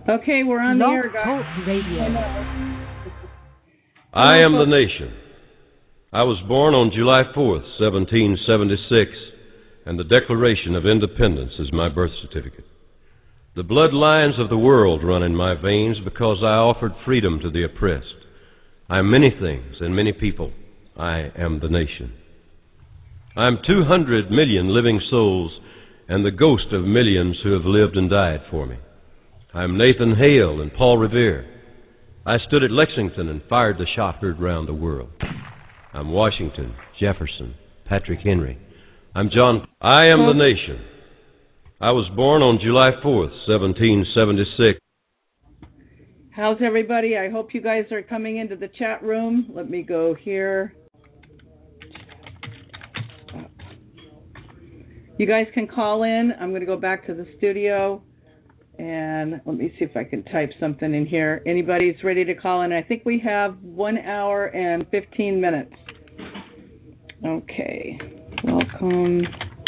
Okay, we're on the Blog air, guys. Talk Radio. I am the nation. I was born on July 4th, 1776, and the Declaration of Independence is my birth certificate. The bloodlines of the world run in my veins because I offered freedom to the oppressed. I am many things and many people. I am the nation. I am 200 million living souls and the ghost of millions who have lived and died for me. I am Nathan Hale and Paul Revere. I stood at Lexington and fired the shot heard round the world. I'm Washington, Jefferson, Patrick Henry. I'm John. I am the nation. I was born on July 4th, 1776. How's everybody? I hope you guys are coming into the chat room. Let me go here. You guys can call in. I'm going to go back to the studio. And let me see if I can type something in here. Anybody's ready to call in? I think we have 1 hour and 15 minutes. Okay. Welcome.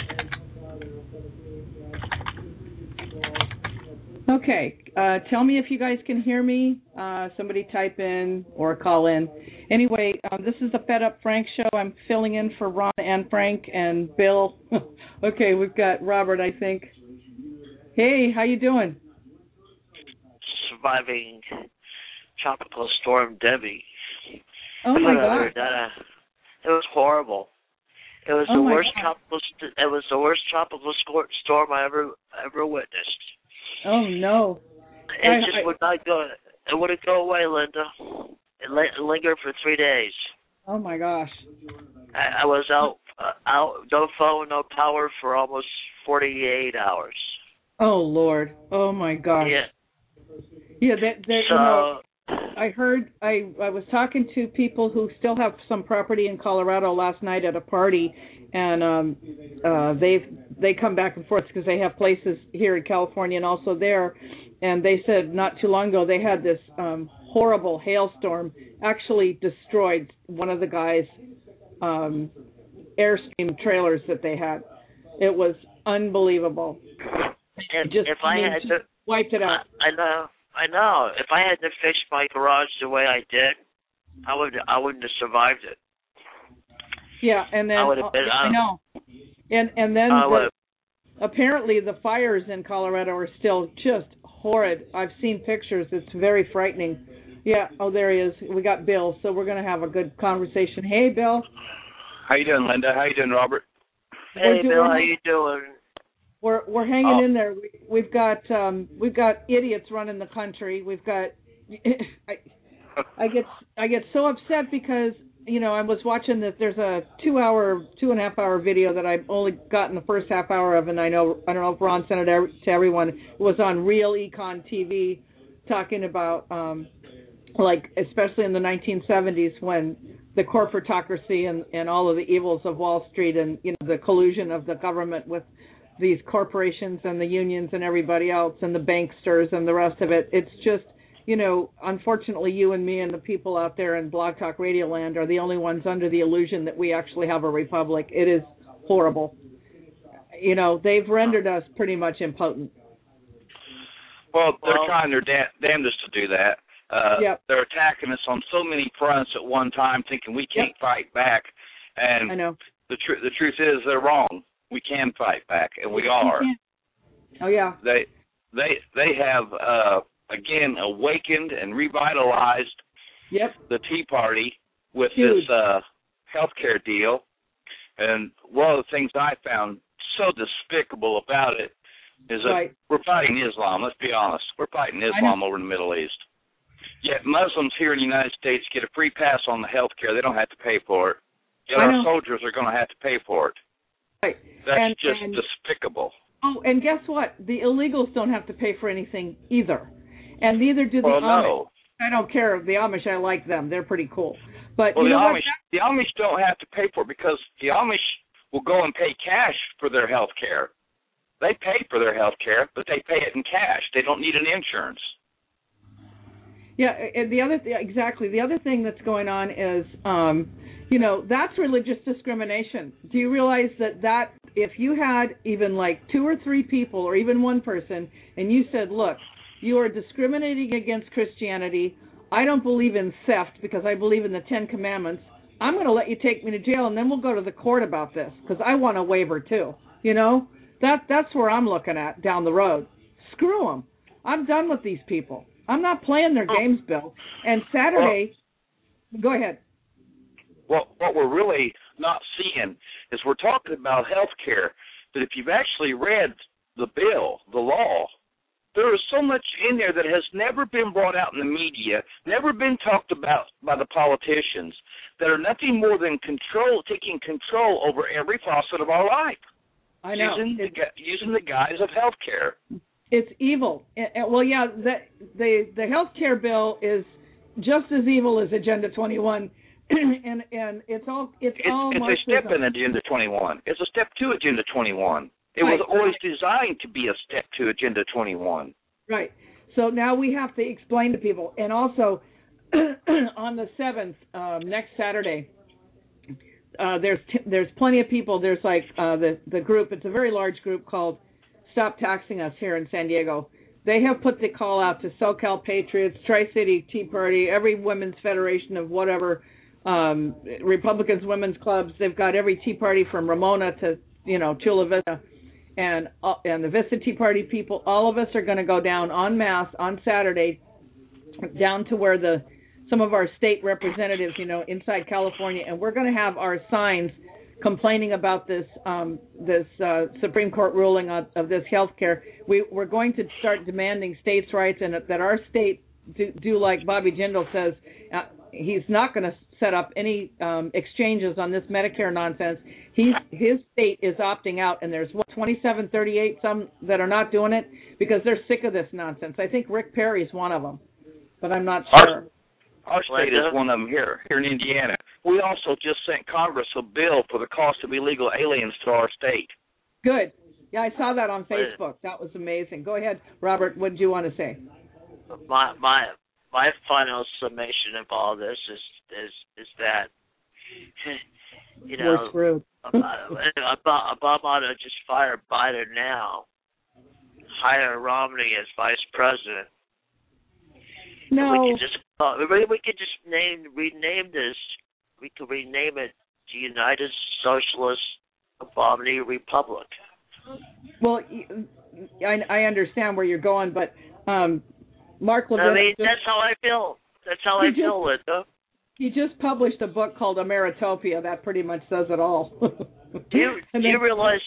Okay. Tell me if you guys can hear me. Somebody type in or call in. Anyway, this is the Fed Up Frank show. I'm filling in for Ron and Frank and Bill. Okay, we've got Robert, I think. Hey, how you doing? Surviving Tropical Storm Debbie. Oh my God! It was horrible. It was the worst tropical. It was the worst tropical storm I ever witnessed. Oh no! It just would not go. It wouldn't go away, Linda. It lingered for 3 days. Oh my gosh! I was out, no phone, no power for almost 48 hours. Oh Lord! Oh my gosh! Yeah. I heard. I was talking to people who still have some property in Colorado last night at a party, and they come back and forth because they have places here in California and also there, and they said not too long ago they had this horrible hailstorm actually destroyed one of the guys' Airstream trailers that they had. It was unbelievable. Wiped it out. I know. If I had to fix my garage the way I did, I wouldn't have survived it. Yeah, and then I know. And then apparently the fires in Colorado are still just horrid. I've seen pictures. It's very frightening. Yeah. Oh, there he is. We got Bill, so we're going to have a good conversation. Hey, Bill. How you doing, Linda? How you doing, Robert? Hey, Bill. How you doing? We're hanging in there. We've got idiots running the country. We've got. I get so upset because I was watching this. There's a 2.5 hour video that I've only gotten the first half hour of, and I don't know if Ron sent it to everyone. It was on Real Econ TV, talking about especially in the 1970s when the corporatocracy and all of the evils of Wall Street and the collusion of the government with these corporations and the unions and everybody else and the banksters and the rest of it. It's just, unfortunately you and me and the people out there in Blog Talk Radio land are the only ones under the illusion that we actually have a republic. It is horrible. They've rendered us pretty much impotent. Well, they're trying their damnedest to do that. Yep. They're attacking us on so many fronts at one time, thinking we can't fight back. And I know. The truth is they're wrong. We can fight back, and we are. Oh yeah. They have again awakened and revitalized the Tea Party with this healthcare deal. And one of the things I found so despicable about it is that we're fighting Islam. Let's be honest. We're fighting Islam over in the Middle East. Yet Muslims here in the United States get a free pass on the healthcare. They don't have to pay for it. Yet our soldiers are going to have to pay for it. Right. That's just despicable. Oh, and guess what? The illegals don't have to pay for anything either. And neither do the Amish. No. I don't care. The Amish, I like them. They're pretty cool. But the Amish don't have to pay for it because the Amish will go and pay cash for their health care. They pay for their health care, but they pay it in cash. They don't need an insurance. Yeah, and the other thing that's going on is that's religious discrimination. Do you realize that if you had even like 2 or 3 people or even one person and you said, look, You are discriminating against Christianity. I don't believe in theft because I believe in the 10 Commandments. I'm going to let you take me to jail, and then we'll go to the court about this because I want a waiver too. You know, that's where I'm looking at down the road. Screw them. I'm done with these people. I'm not playing their games, Bill. And Saturday, go ahead. Well, what we're really not seeing is we're talking about health care, but if you've actually read the bill, the law, there is so much in there that has never been brought out in the media, never been talked about by the politicians, that are nothing more than taking control over every facet of our life. I know. Using the guise of health care. It's evil. Well, yeah, the health care bill is just as evil as Agenda 21. and it's a step in Agenda 21. It's a step to Agenda 21. It was always designed to be a step to Agenda 21. Right. So now we have to explain to people. And also, on the 7th, next Saturday, there's plenty of people. There's like the group. It's a very large group called Stop Taxing Us here in San Diego. They have put the call out to SoCal Patriots, Tri-City Tea Party, every women's federation of whatever, Republicans women's clubs. They've got every Tea Party from Ramona to Chula Vista, and the Vista Tea Party people. All of us are going to go down en masse on Saturday, down to where some of our state representatives, inside California, and we're going to have our signs complaining about this Supreme Court ruling of this health care. We're going to start demanding states' rights, and that our state do like Bobby Jindal says. He's not going to set up any exchanges on this Medicare nonsense. His state is opting out, and there's 2738 some that are not doing it because they're sick of this nonsense. I think Rick Perry's one of them, but I'm not sure. Our state is one of them here in Indiana. We also just sent Congress a bill for the cost of illegal aliens to our state. Good. Yeah, I saw that on Facebook. That was amazing. Go ahead, Robert. What did you want to say? My final summation of all this is that we're screwed. Obama ought to just fire Biden now, hire Romney as vice president. No, we could just rename this. We could rename it the United Socialist Romney Republic. Well, I understand where you're going, but Mark Levin. I mean, that's how I feel. That's how I feel, Linda. He just published a book called Ameritopia. That pretty much says it all. Do you realize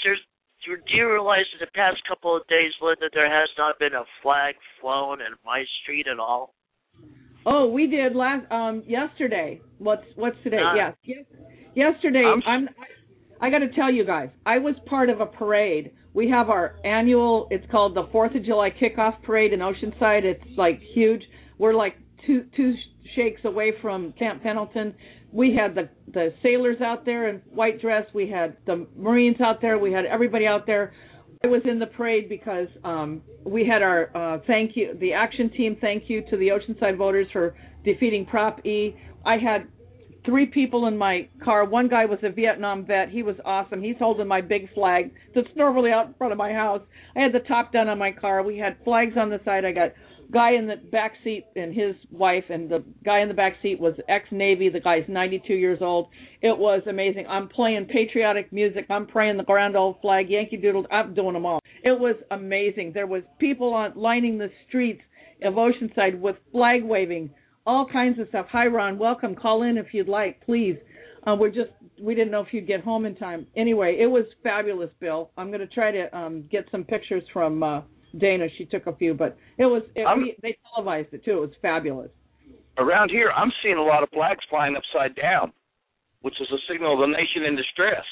in the past couple of days, Linda, there has not been a flag flown in my street at all? Oh, we did yesterday. What's today? Yes. Yesterday. I got to tell you guys, I was part of a parade. We have our annual. It's called the 4th of July Kickoff Parade in Oceanside. It's like huge. We're like two shakes away from Camp Pendleton. We had the sailors out there in white dress. We had the Marines out there. We had everybody out there. I was in the parade because we had our thank you, the action team thank you to the Oceanside voters for defeating Prop E. I had 3 people in my car. One guy was a Vietnam vet. He was awesome. He's holding my big flag that's normally out in front of my house. I had the top down on my car. We had flags on the side. I got guy in the back seat and his wife, and the guy in the back seat was ex-Navy. The guy's 92 years old. It was amazing. I'm playing patriotic music. I'm praying the grand old flag, Yankee Doodle. I'm doing them all. It was amazing. There was people lining the streets of Oceanside with flag waving, all kinds of stuff. Hi, Ron. Welcome. Call in if you'd like, please. We didn't know if you'd get home in time. Anyway, it was fabulous, Bill. I'm going to try to get some pictures from Dana. She took a few, but they televised it too. It was fabulous. Around here, I'm seeing a lot of flags flying upside down, which is a signal of the nation in distress.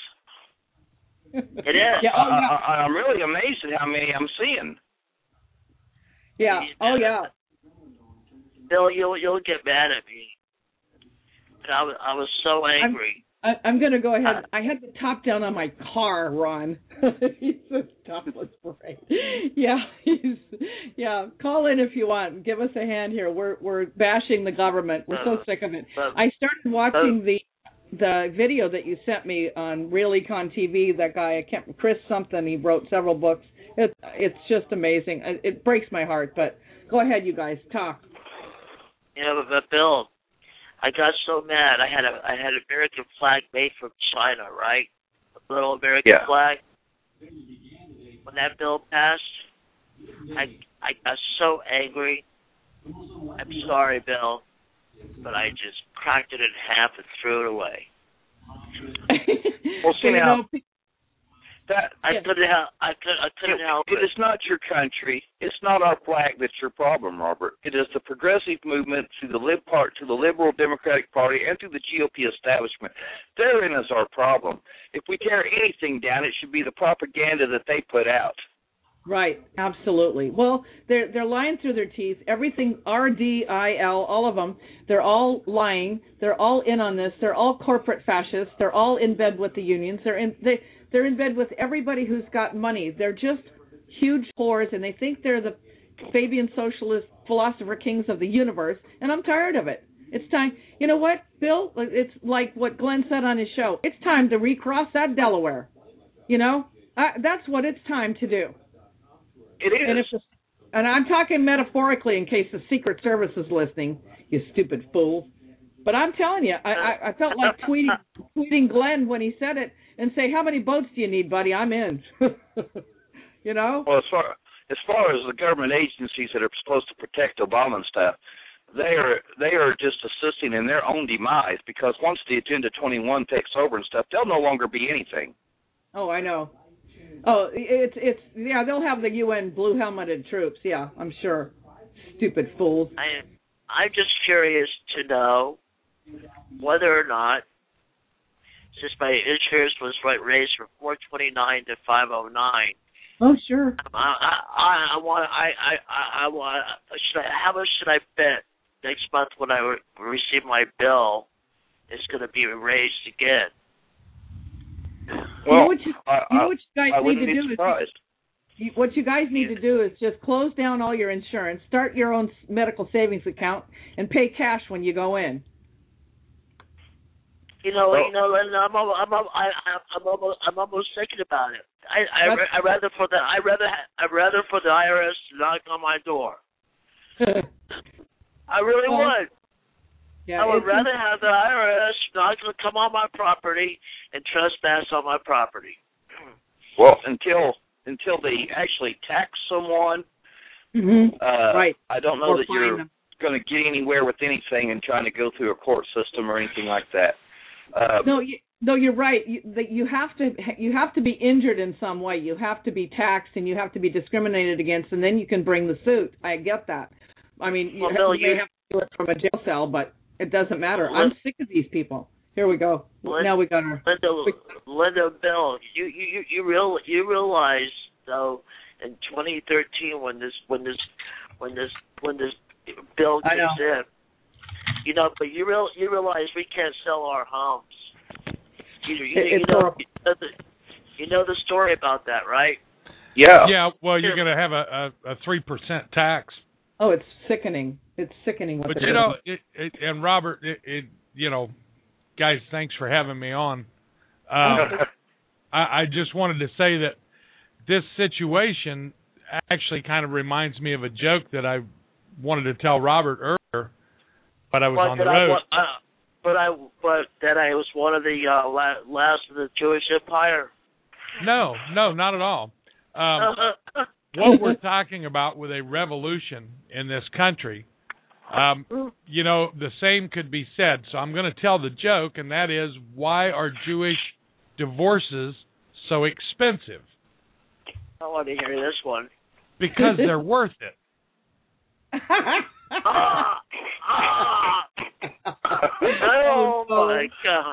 It is. Yeah, I'm really amazed at how many I'm seeing. Yeah. Oh, yeah. Bill, you'll get mad at me. But I was so angry. I'm going to go ahead. I had the top down on my car, Ron. He's a topless parade. Yeah. Call in if you want. Give us a hand here. We're bashing the government. We're so sick of it. I started watching the video that you sent me on Real Econ TV. That guy, Chris something, he wrote several books. It's just amazing. It breaks my heart. But go ahead, you guys, talk. You know, but Bill, I got so mad. I had an American flag made from China, right? A little American flag. When that bill passed, I got so angry. I'm sorry, Bill, but I just cracked it in half and threw it away. Well, see now, I couldn't help it. It is not your country. It's not our flag that's your problem, Robert. It is the progressive movement to the Liberal Democratic Party and to the GOP establishment. Therein is our problem. If we tear anything down, it should be the propaganda that they put out. Right, absolutely. Well, they're lying through their teeth. Everything RDIL, all of them, they're all lying. They're all in on this. They're all corporate fascists. They're all in bed with the unions. They're in bed with everybody who's got money. They're just huge whores, and they think they're the Fabian socialist philosopher kings of the universe, and I'm tired of it. It's time. You know what, Bill? It's like what Glenn said on his show. It's time to recross that Delaware. You know? That's what it's time to do. It is. And I'm talking metaphorically in case the Secret Service is listening, you stupid fool. But I'm telling you, I felt like tweeting Glenn when he said it and say, how many boats do you need, buddy? I'm in. You know? Well, as far as the government agencies that are supposed to protect Obama and stuff, they are just assisting in their own demise, because once the Agenda 21 takes over and stuff, they'll no longer be anything. Oh, I know. Oh, it's they'll have the UN blue helmeted troops. Yeah, I'm sure. Stupid fools. I'm just curious to know whether or not, since my insurance was raised from $429 to $509. Oh, sure. I want. How much should I bet next month when I receive my bill? It's going to be raised again. Well, what you guys need to do is what you guys need to do is just close down all your insurance, start your own medical savings account, and pay cash when you go in. I'm almost thinking about it. I'd rather for the IRS to knock on my door. I really would. Yeah, I would rather have the IRS not going to come on my property and trespass on my property. Well, until they actually tax someone, right. I don't know that you're going to get anywhere with anything and trying to go through a court system or anything like that. No, you're right. You have to be injured in some way. You have to be taxed and you have to be discriminated against, and then you can bring the suit. I get that. I mean, you may have to do it from a jail cell, but it doesn't matter. I'm sick of these people. Here we go. Now we got her. Linda, Bill, you realize though in 2013 when this bill gets in, but you realize we can't sell our homes. You know the story about that, right? Yeah. Yeah. Well, you're going to have a 3% tax. Oh, it's sickening. It's sickening. But and Robert, guys, thanks for having me on. I just wanted to say that this situation actually kind of reminds me of a joke that I wanted to tell Robert earlier, but I was on the road. But that I was one of the last of the Jewish Empire. No, not at all. What we're talking about with a revolution in this country, the same could be said. So I'm going to tell the joke, and that is, why are Jewish divorces so expensive? I want to hear this one. Because they're worth it. Oh my God!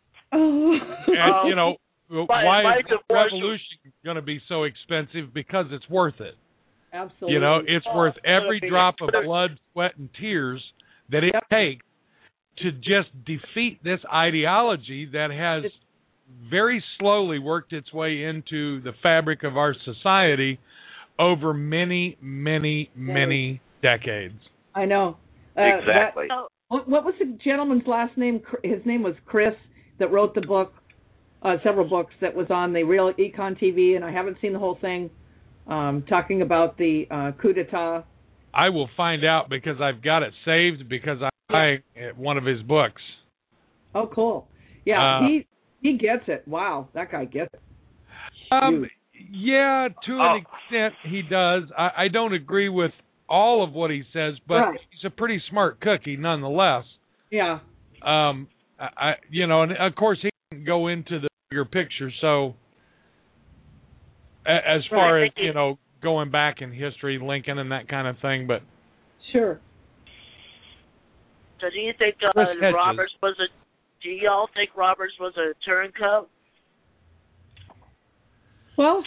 And why is revolution going to be so expensive? Because it's worth it. Absolutely. It's worth every drop of blood, sweat, and tears that it takes to just defeat this ideology that has very slowly worked its way into the fabric of our society over many, many, many decades. I know. Exactly. What was the gentleman's last name? His name was Chris, that wrote the book, several books that was on the Real Econ TV, and I haven't seen the whole thing. talking about the coup d'etat. I will find out because I've got it saved because I'm buying one of his books. Oh, cool. Yeah, he gets it. Wow, that guy gets it. Yeah, to an extent he does. I don't agree with all of what he says, but he's a pretty smart cookie nonetheless. Yeah. And of course he can go into the bigger picture. So as far as, going back in history, Lincoln and that kind of thing, but sure. So do you think Roberts was do y'all think Roberts was a turncoat? Well,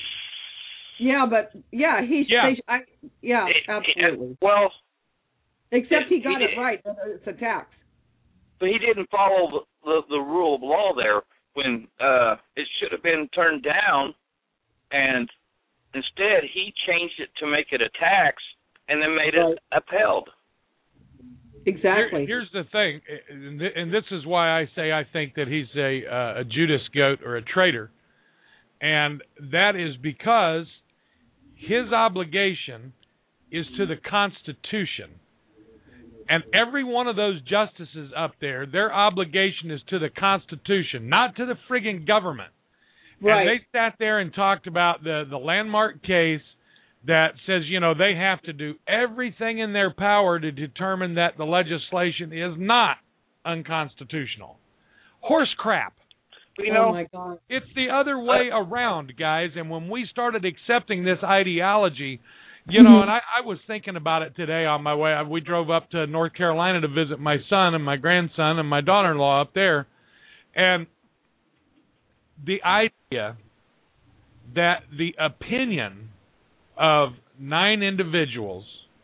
absolutely. Well, except he got it right. It's a tax. But he didn't follow the rule of law there when it should have been turned down, and instead he changed it to make it a tax and then made it upheld. Exactly. Here's the thing, and this is why I say I think that he's a Judas goat or a traitor, and that is because his obligation is to the Constitution. And every one of those justices up there, their obligation is to the Constitution, not to the friggin' government. Right. And they sat there and talked about the landmark case that says, they have to do everything in their power to determine that the legislation is not unconstitutional. Horse crap. Oh my God. It's the other way around, guys. And when we started accepting this ideology, and I was thinking about it today on my way. We drove up to North Carolina to visit my son and my grandson and my daughter-in-law up there. And the idea that the opinion of 9 individuals,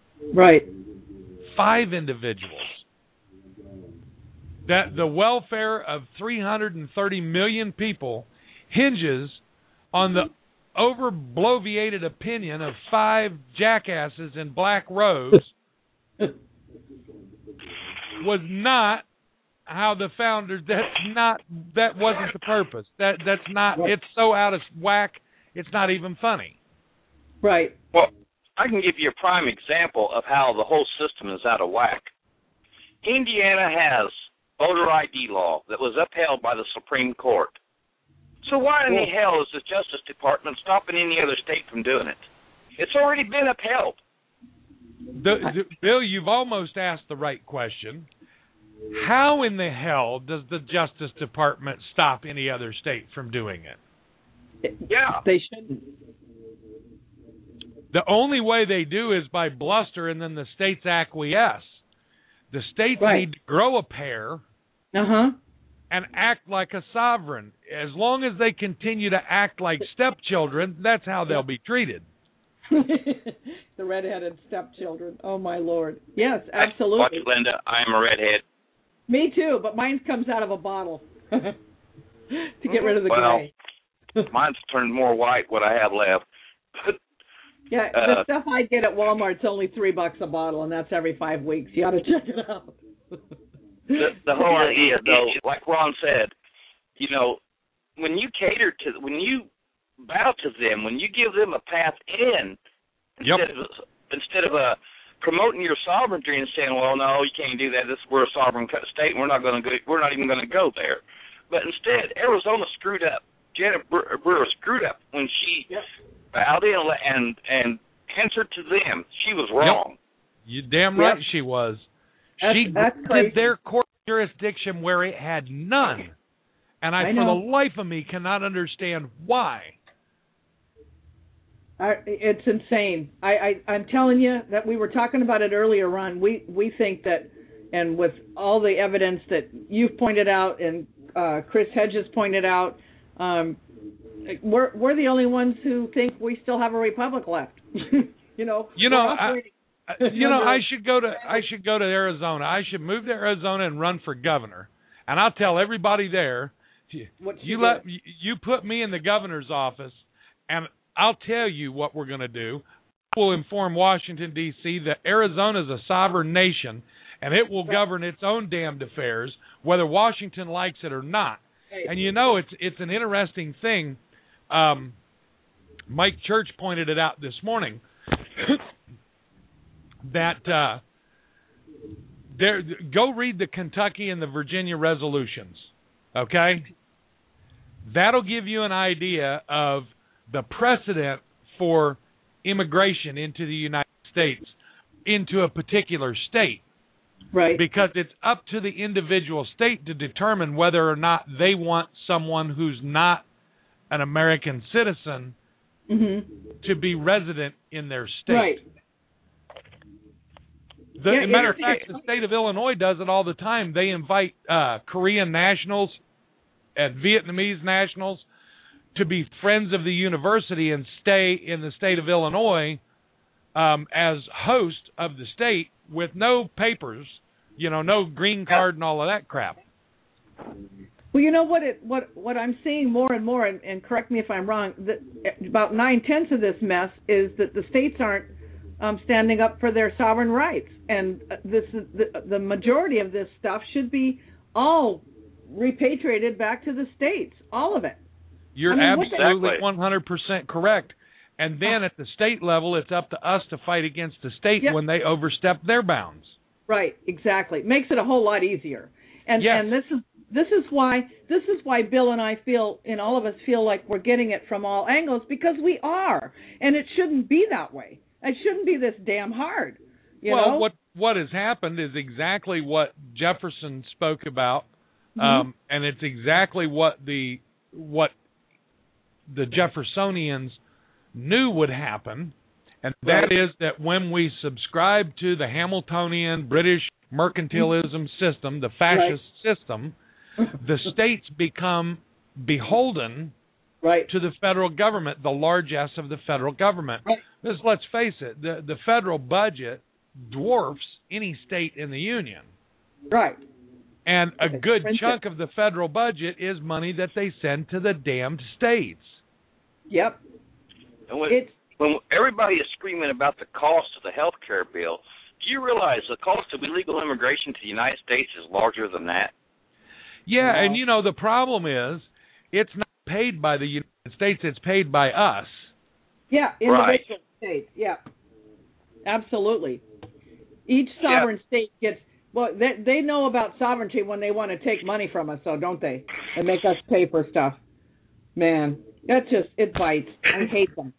5 individuals, that the welfare of 330 million people hinges on the over-bloviated opinion of 5 jackasses in black robes was not how the founders. That wasn't the purpose. That's not. It's so out of whack. It's not even funny. Right. Well, I can give you a prime example of how the whole system is out of whack. Indiana has voter ID law that was upheld by the Supreme Court. So why in the hell is the Justice Department stopping any other state from doing it? It's already been upheld. Bill, you've almost asked the right question. How in the hell does the Justice Department stop any other state from doing it? Yeah. They shouldn't. The only way they do is by bluster, and then the states acquiesce. The states need to grow a pair and act like a sovereign. As long as they continue to act like stepchildren, that's how they'll be treated. The redheaded stepchildren. Oh, my Lord. Yes, absolutely. Watch, Linda, I'm a redhead. Me too, but mine comes out of a bottle to get rid of the gray. Mine's turned more white, what I have left. Yeah, the stuff I get at Walmart's only $3 a bottle, and that's every 5 weeks. You ought to check it out. The whole idea, though, like Ron said, when you when you bow to them, when you give them a path in, instead of promoting your sovereignty and saying, "Well, no, you can't do that. We're a sovereign state, and we're not even going to go there." But instead, Arizona screwed up. Janet Brewer screwed up when she bowed in and answered to them. She was wrong. You damn right she was. She did their court jurisdiction where it had none. And I for the life of me, cannot understand why. It's insane. I'm telling you that we were talking about it earlier, Ron. We think that, and with all the evidence that you've pointed out and Chris Hedges pointed out, we're the only ones who think we still have a republic left. I should go to Arizona. I should move to Arizona and run for governor. And I'll tell everybody there, you put me in the governor's office, and I'll tell you what we're going to do. We'll inform Washington, D.C. that Arizona is a sovereign nation, and it will govern its own damned affairs, whether Washington likes it or not. And it's an interesting thing. Mike Church pointed it out this morning that go read the Kentucky and the Virginia resolutions, okay? That'll give you an idea of the precedent for immigration into the United States, into a particular state. Right. Because it's up to the individual state to determine whether or not they want someone who's not an American citizen to be resident in their state. Right. As a matter of fact, the state of Illinois does it all the time. They invite Korean nationals and Vietnamese nationals to be friends of the university and stay in the state of Illinois as host of the state with no papers, no green card and all of that crap. Well, you know what I'm seeing more and more, and correct me if I'm wrong, that about 9/10 of this mess is that the states aren't standing up for their sovereign rights, and this is the majority of this stuff should be all repatriated back to the states, all of it. You're absolutely 100% correct. And then at the state level, it's up to us to fight against the state when they overstep their bounds. Right, exactly. Makes it a whole lot easier. And this is why Bill and I feel, and all of us feel like we're getting it from all angles, because we are, and it shouldn't be that way. It shouldn't be this damn hard. You know? What has happened is exactly what Jefferson spoke about, and it's exactly what the Jeffersonians knew would happen, and that is that when we subscribe to the Hamiltonian British mercantilism system, the fascist system, the states become beholden to the federal government, the largesse of the federal government. Because let's face it, the federal budget dwarfs any state in the union. Right. And a good chunk of the federal budget is money that they send to the damned states. Yep. And when everybody is screaming about the cost of the health care bill, do you realize the cost of illegal immigration to the United States is larger than that? Yeah, and the problem is it's not paid by the United States, it's paid by us. Yeah, individual states, yeah. Absolutely. Each sovereign state gets, they know about sovereignty when they want to take money from us, so don't they? And make us pay for stuff. Man, it bites. I hate them.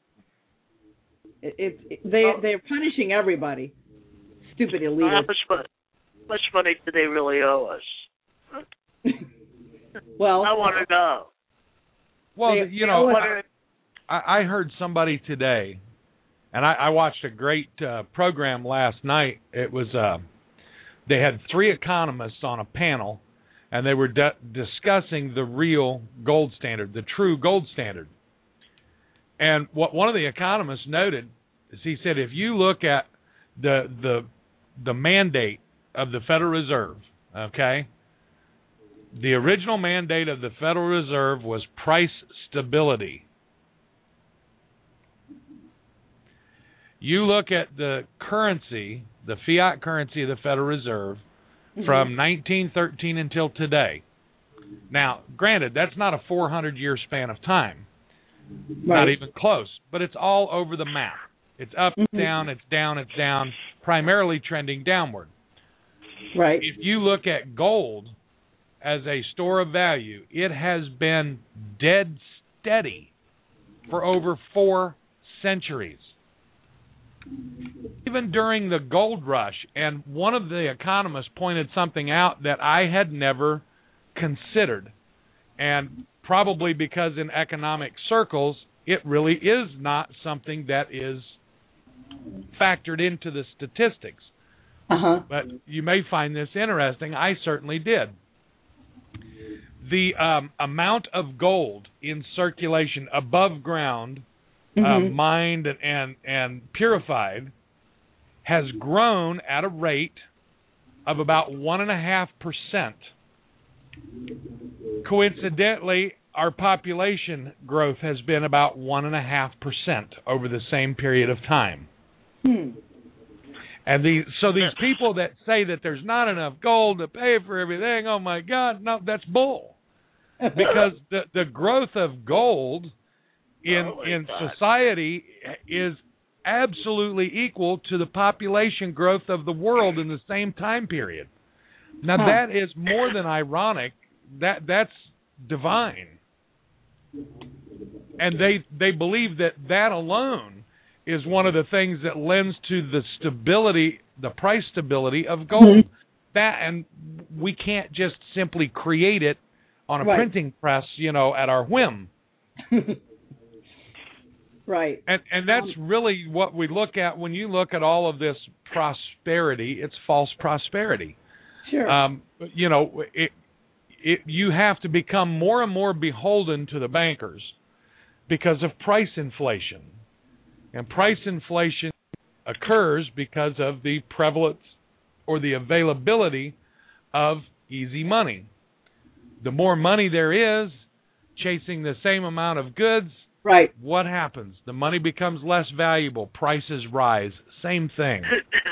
They're punishing everybody. Stupid elitists. How much money do they really owe us? Well, I want to know. Well, I heard somebody today, and I watched a great program last night. It was they had 3 economists on a panel, and they were discussing the real gold standard, the true gold standard. And what one of the economists noted is he said, if you look at the mandate of the Federal Reserve, okay, the original mandate of the Federal Reserve was price stability. You look at the currency, the fiat currency of the Federal Reserve, from 1913 until today. Now, granted, that's not a 400-year span of time. Not even close. But it's all over the map. It's up, down, it's down, it's down, primarily trending downward. Right. If you look at gold as a store of value, it has been dead steady for over 4 centuries. Even during the gold rush, and one of the economists pointed something out that I had never considered, and probably because in economic circles, it really is not something that is factored into the statistics. But you may find this interesting. I certainly did. The amount of gold in circulation above ground, mined and purified, has grown at a rate of about 1.5%. Coincidentally, our population growth has been about 1.5% over the same period of time. And these people that say that there's not enough gold to pay for everything, oh my God, no, that's bull. Because the growth of gold in society is absolutely equal to the population growth of the world in the same time period. Now that is more than ironic. That's divine. And they believe that alone is one of the things that lends to the stability, the price stability of gold. Mm-hmm. That, and we can't just simply create it on a printing press, at our whim. Right. And that's really what we look at when you look at all of this prosperity. It's false prosperity. Sure. You have to become more and more beholden to the bankers because of price inflation. And price inflation occurs because of the prevalence or the availability of easy money. The more money there is chasing the same amount of goods, what happens? The money becomes less valuable. Prices rise. Same thing.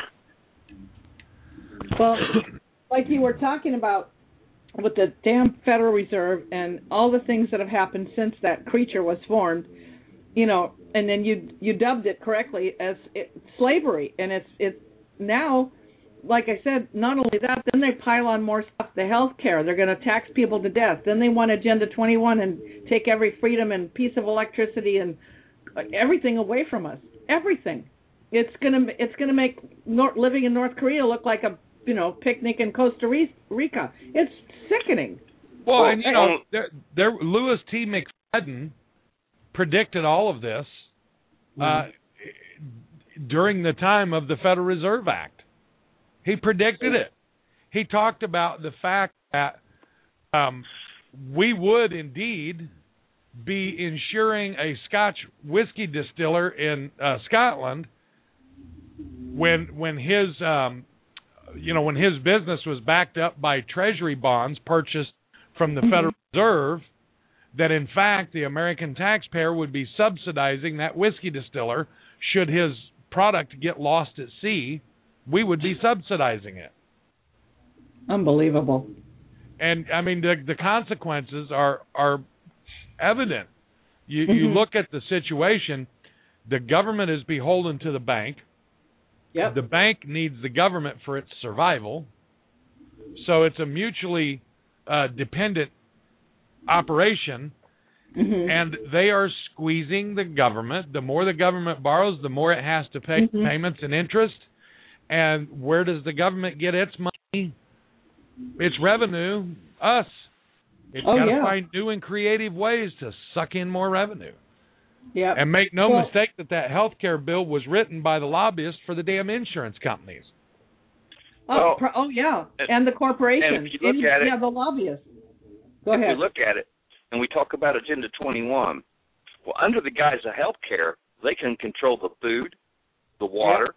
Well, like you were talking about with the damn Federal Reserve and all the things that have happened since that creature was formed, and then you dubbed it correctly as slavery. And it's now, like I said, not only that, then they pile on more stuff, the health care. They're going to tax people to death. Then they want Agenda 21 and take every freedom and piece of electricity and everything away from us. Everything. It's gonna make living in North Korea look like a picnic in Costa Rica. It's sickening. Well, and Louis T. McFadden predicted all of this during the time of the Federal Reserve Act. He predicted it. He talked about the fact that we would indeed be insuring a Scotch whiskey distiller in Scotland when his when his business was backed up by treasury bonds purchased from the Federal Reserve, that in fact the American taxpayer would be subsidizing that whiskey distiller should his product get lost at sea. We would be subsidizing it. Unbelievable. And I mean the consequences are evident. You look at the situation. The government is beholden to the bank. Yep. The bank needs the government for its survival. So it's a mutually dependent operation, and they are squeezing the government. The more the government borrows, the more it has to pay payments and interest. And where does the government get its money? Its revenue, us. It's got to find new and creative ways to suck in more revenue. Yeah. And make no mistake that health care bill was written by the lobbyists for the damn insurance companies. And the corporations. And if you look at it, the lobbyists. Go ahead. If you look at it, and we talk about Agenda 21, well, under the guise of health care, they can control the food, the water,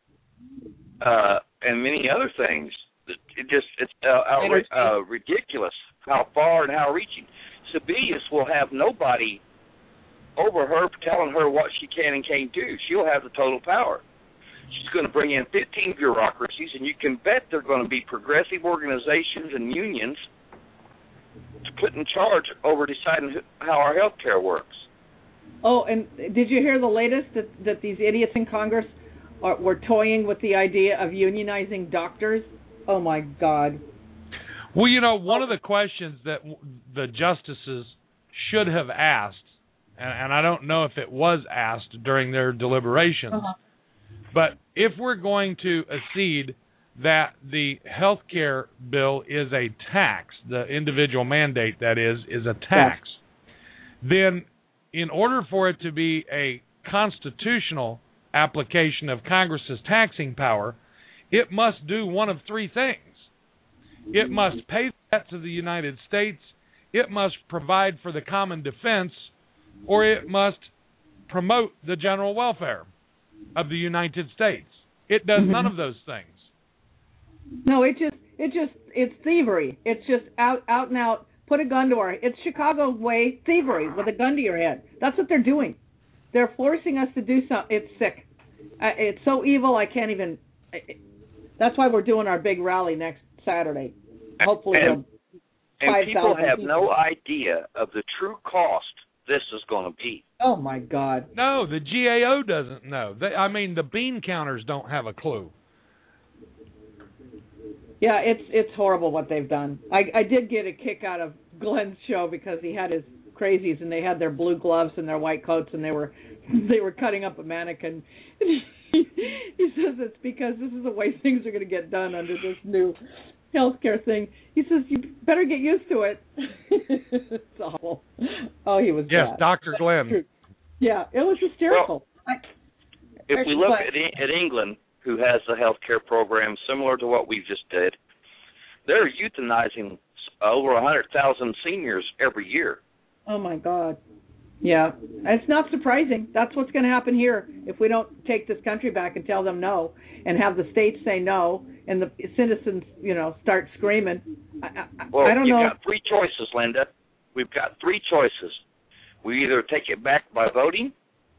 and many other things. It's ridiculous how far and how reaching. Sebelius will have nobody over her telling her what she can and can't do. She'll have the total power. She's going to bring in 15 bureaucracies, and you can bet they're going to be progressive organizations and unions to put in charge over deciding how our health care works. Oh, and did you hear the latest that these idiots in Congress were toying with the idea of unionizing doctors? Oh, my God. Well, one of the questions that the justices should have asked, and I don't know if it was asked during their deliberations, but if we're going to accede that the health care bill is a tax, the individual mandate, that is a tax, then in order for it to be a constitutional application of Congress's taxing power, it must do one of three things. It must pay the debts of the United States, it must provide for the common defense, or it must promote the general welfare of the United States. It does none of those things. No, it's thievery. It's just out and out. Put a gun to our head. It's Chicago way thievery with a gun to your head. That's what they're doing. They're forcing us to do something. It's sick. It's so evil. I can't even. That's why we're doing our big rally next Saturday. Hopefully, and people have no idea of the true cost this is going to be. Oh, my God. No, the GAO doesn't know. The bean counters don't have a clue. Yeah, it's horrible what they've done. I did get a kick out of Glenn's show because he had his crazies and they had their blue gloves and their white coats and they were cutting up a mannequin. He says it's because this is the way things are going to get done under this new healthcare thing. He says you better get used to it. It's awful. Oh, he was yes, bad. Dr. Glenn. Yeah, it was hysterical. Well, if we look at England, who has a healthcare program similar to what we just did, they're euthanizing over 100,000 seniors every year. Oh, my God. Yeah. It's not surprising. That's what's going to happen here if we don't take this country back and tell them no and have the states say no and the citizens, start screaming. I don't know. We've got three choices, Linda. We've got three choices. We either take it back by voting,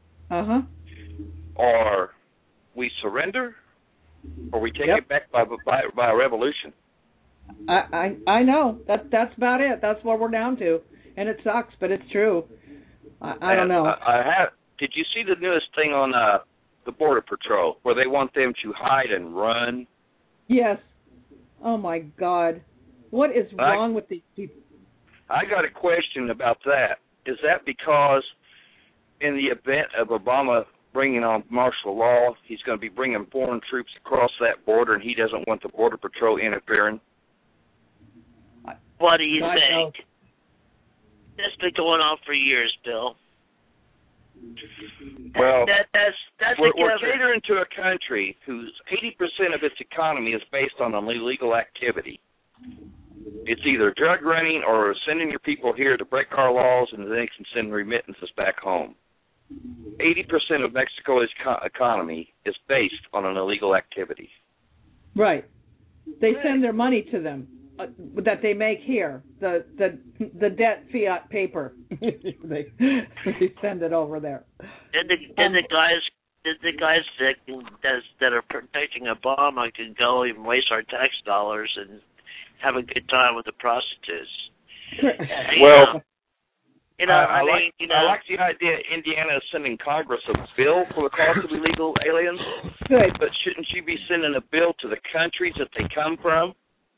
or we surrender, or we take it back by a revolution. I know. That's about it. That's what we're down to. And it sucks, but it's true. I don't know. Did you see the newest thing on the Border Patrol, where they want them to hide and run? Yes. Oh, my God. What is wrong with these people? I got a question about that. Is that because in the event of Obama bringing on martial law, he's going to be bringing foreign troops across that border, and he doesn't want the Border Patrol interfering? What do you think? That's been going on for years, Bill. Well, that's we're catering to a country whose 80% of its economy is based on illegal activity. It's either drug running or sending your people here to break our laws and they can send remittances back home. 80% of Mexico's economy is based on an illegal activity. Right. They send their money to them that they make here, the debt fiat paper. they send it over there. And the guys that are protecting Obama can go and waste our tax dollars and have a good time with the prostitutes. Well, I like the idea Indiana is sending Congress a bill for the cost of illegal aliens. Good. But shouldn't she be sending a bill to the countries that they come from?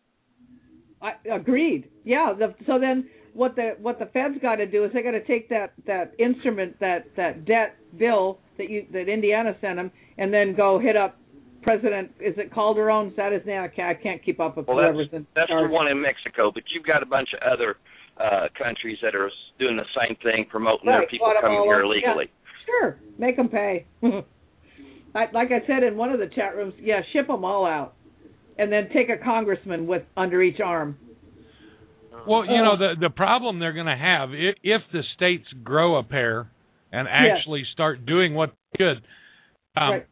Agreed. Yeah. So then, what the feds got to do is they got to take that instrument, that debt bill that Indiana sent them, and then go hit up President. Is it Calderon? Is that his name? I can't keep up with whoever's in that's charge. The one in Mexico. But you've got a bunch of other countries that are doing the same thing, promoting their people coming here illegally. Yeah. Sure, make them pay. Like I said in one of the chat rooms, ship them all out, and then take a congressman under each arm. Well, the problem they're going to have if the states grow a pair and actually start doing what they should. Right.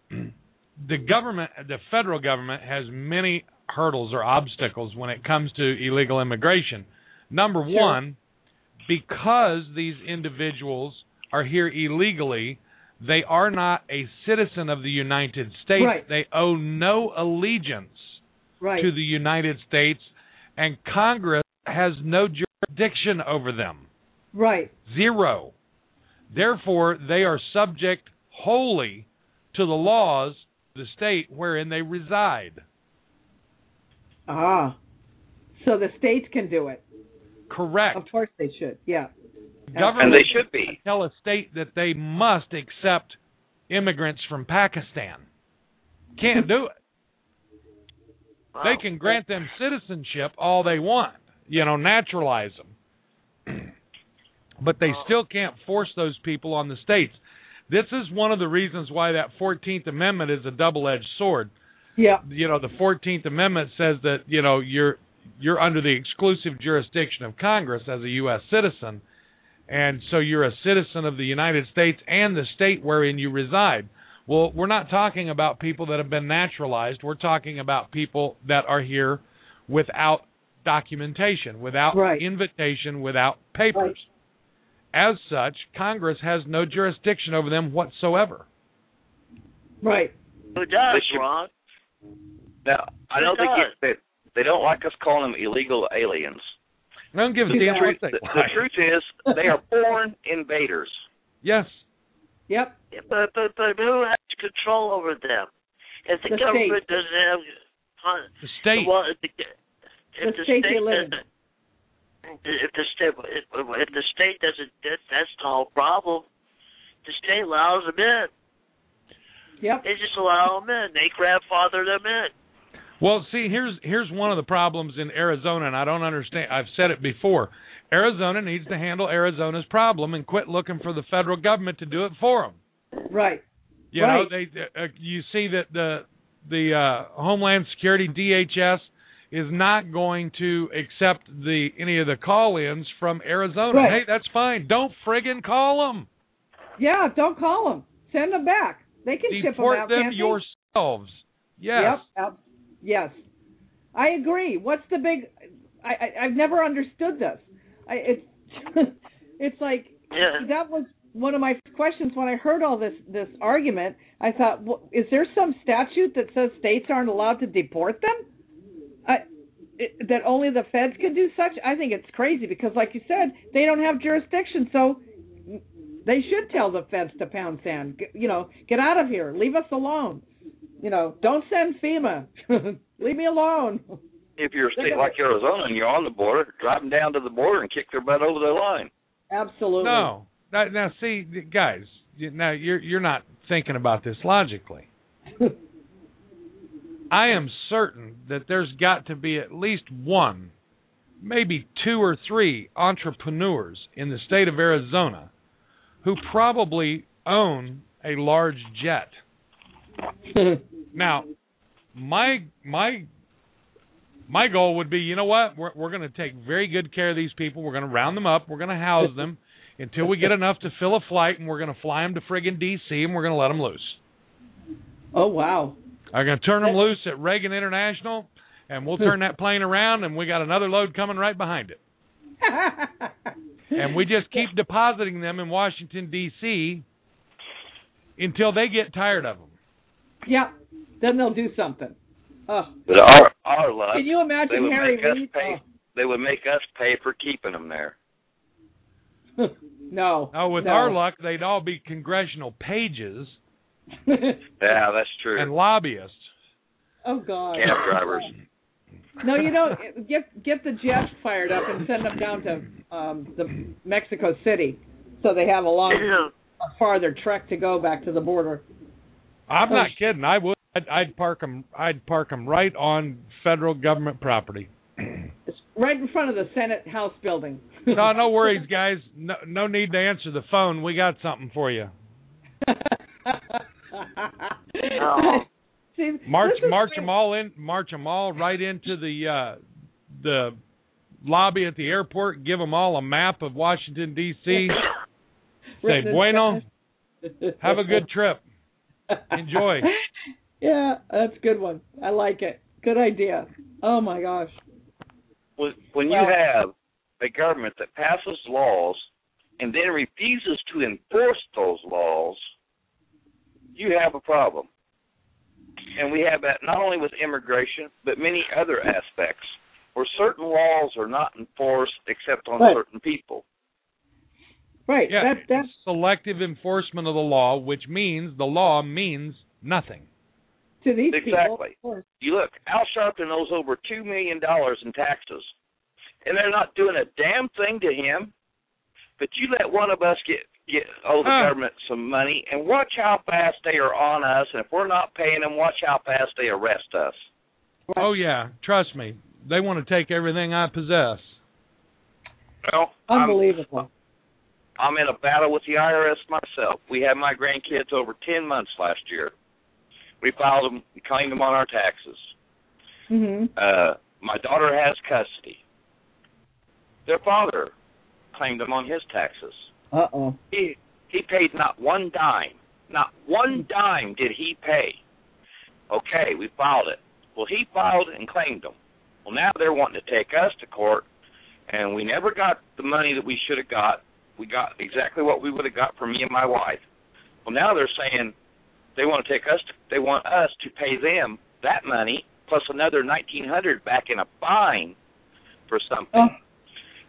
The federal government has many hurdles or obstacles when it comes to illegal immigration. Number one, because these individuals are here illegally, they are not a citizen of the United States. Right. They owe no allegiance to the United States, and Congress has no jurisdiction over them. Right. Zero. Therefore, they are subject wholly to the laws of the state wherein they reside. So the states can do it. Correct. Of course they should, yeah. Government and they should be. Tell a state that they must accept immigrants from Pakistan. Can't do it. Wow. They can grant them citizenship all they want, naturalize them. But they still can't force those people on the states. This is one of the reasons why that 14th Amendment is a double-edged sword. Yeah. The 14th Amendment says that, you're under the exclusive jurisdiction of Congress as a U.S. citizen, and so you're a citizen of the United States and the state wherein you reside. Well, we're not talking about people that have been naturalized. We're talking about people that are here without documentation, without invitation, without papers. As such, Congress has no jurisdiction over them whatsoever. Right. Who does, Ron? Now, I don't think they don't like us calling them illegal aliens. I don't give a damn what they The truth is, they are born invaders. Yes. Yep. Yeah, but who has control over them? If the government doesn't have the state, well, if the state they live in. If the state doesn't, that's the whole problem. The state allows them in. Yep. They just allow them in. They grandfather them in. Well, see, here's one of the problems in Arizona, and I don't understand. I've said it before. Arizona needs to handle Arizona's problem and quit looking for the federal government to do it for them. Right. You know, you see that the Homeland Security, DHS, is not going to accept any of the call-ins from Arizona. Right. Hey, that's fine. Don't friggin' call them. Yeah, don't call them. Send them back. They can ship them out. Deport them yourselves. Yes. Yep. Yes. I agree. What's the big? I've never understood this. It's like that was one of my questions when I heard all this argument. I thought, well, is there some statute that says states aren't allowed to deport them? That only the feds can do such? I think it's crazy because, like you said, they don't have jurisdiction, so they should tell the feds to pound sand. Get out of here. Leave us alone. Don't send FEMA. Leave me alone. If you're a state like Arizona and you're on the border, drive them down to the border and kick their butt over the line. Absolutely. No. Now, see, guys, now you're not thinking about this logically. I am certain that there's got to be at least one, maybe two or three entrepreneurs in the state of Arizona who probably own a large jet. Now, my goal would be, you know what? We're going to take very good care of these people. We're going to round them up. We're going to house them until we get enough to fill a flight, and we're going to fly them to friggin' D.C., and we're going to let them loose. Oh, wow. I'm going to turn them loose at Reagan International, and we'll turn that plane around, and we got another load coming right behind it. And we just keep depositing them in Washington, D.C. until they get tired of them. Yeah, then they'll do something. Oh. But our luck, can you imagine Harry Reid? They would make us pay for keeping them there. No. Oh, with our luck, they'd all be congressional pages. Yeah, that's true. And lobbyists. Oh, God. Cab drivers. No, get the jets fired up and send them down to the Mexico City so they have a farther trek to go back to the border. I'm not kidding. I would. I'd park them. I'd park them right on federal government property. It's right in front of the Senate House building. No worries, guys. No need to answer the phone. We got something for you. See, march them all in. March them all right into the lobby at the airport. Give them all a map of Washington D.C. Say bueno. Have a good trip. Enjoy. Yeah, that's a good one. I like it. Good idea. Oh my gosh. When you have a government that passes laws and then refuses to enforce those laws, you have a problem. And we have that not only with immigration, but many other aspects where certain laws are not enforced except on certain people. Right. Yeah, that's selective enforcement of the law, which means the law means nothing. To these exactly. people. You look, Al Sharpton owes over $2 million in taxes, and they're not doing a damn thing to him. But you let one of us owe the government some money, and watch how fast they are on us. And if we're not paying them, watch how fast they arrest us. Oh yeah, trust me, they want to take everything I possess. Well, unbelievable. I'm in a battle with the IRS myself. We had my grandkids over 10 months last year. We filed them, claimed them on our taxes. Mm-hmm. My daughter has custody. Their father claimed them on his taxes. Uh-oh. He paid not one dime. Not one dime did he pay. Okay, we filed it. Well, he filed and claimed them. Well, now they're wanting to take us to court, and we never got the money that we should have got. We got exactly what we would have got from me and my wife. Well, now they're saying they want to take us. They want us to pay them that money plus another $1,900 back in a fine for something.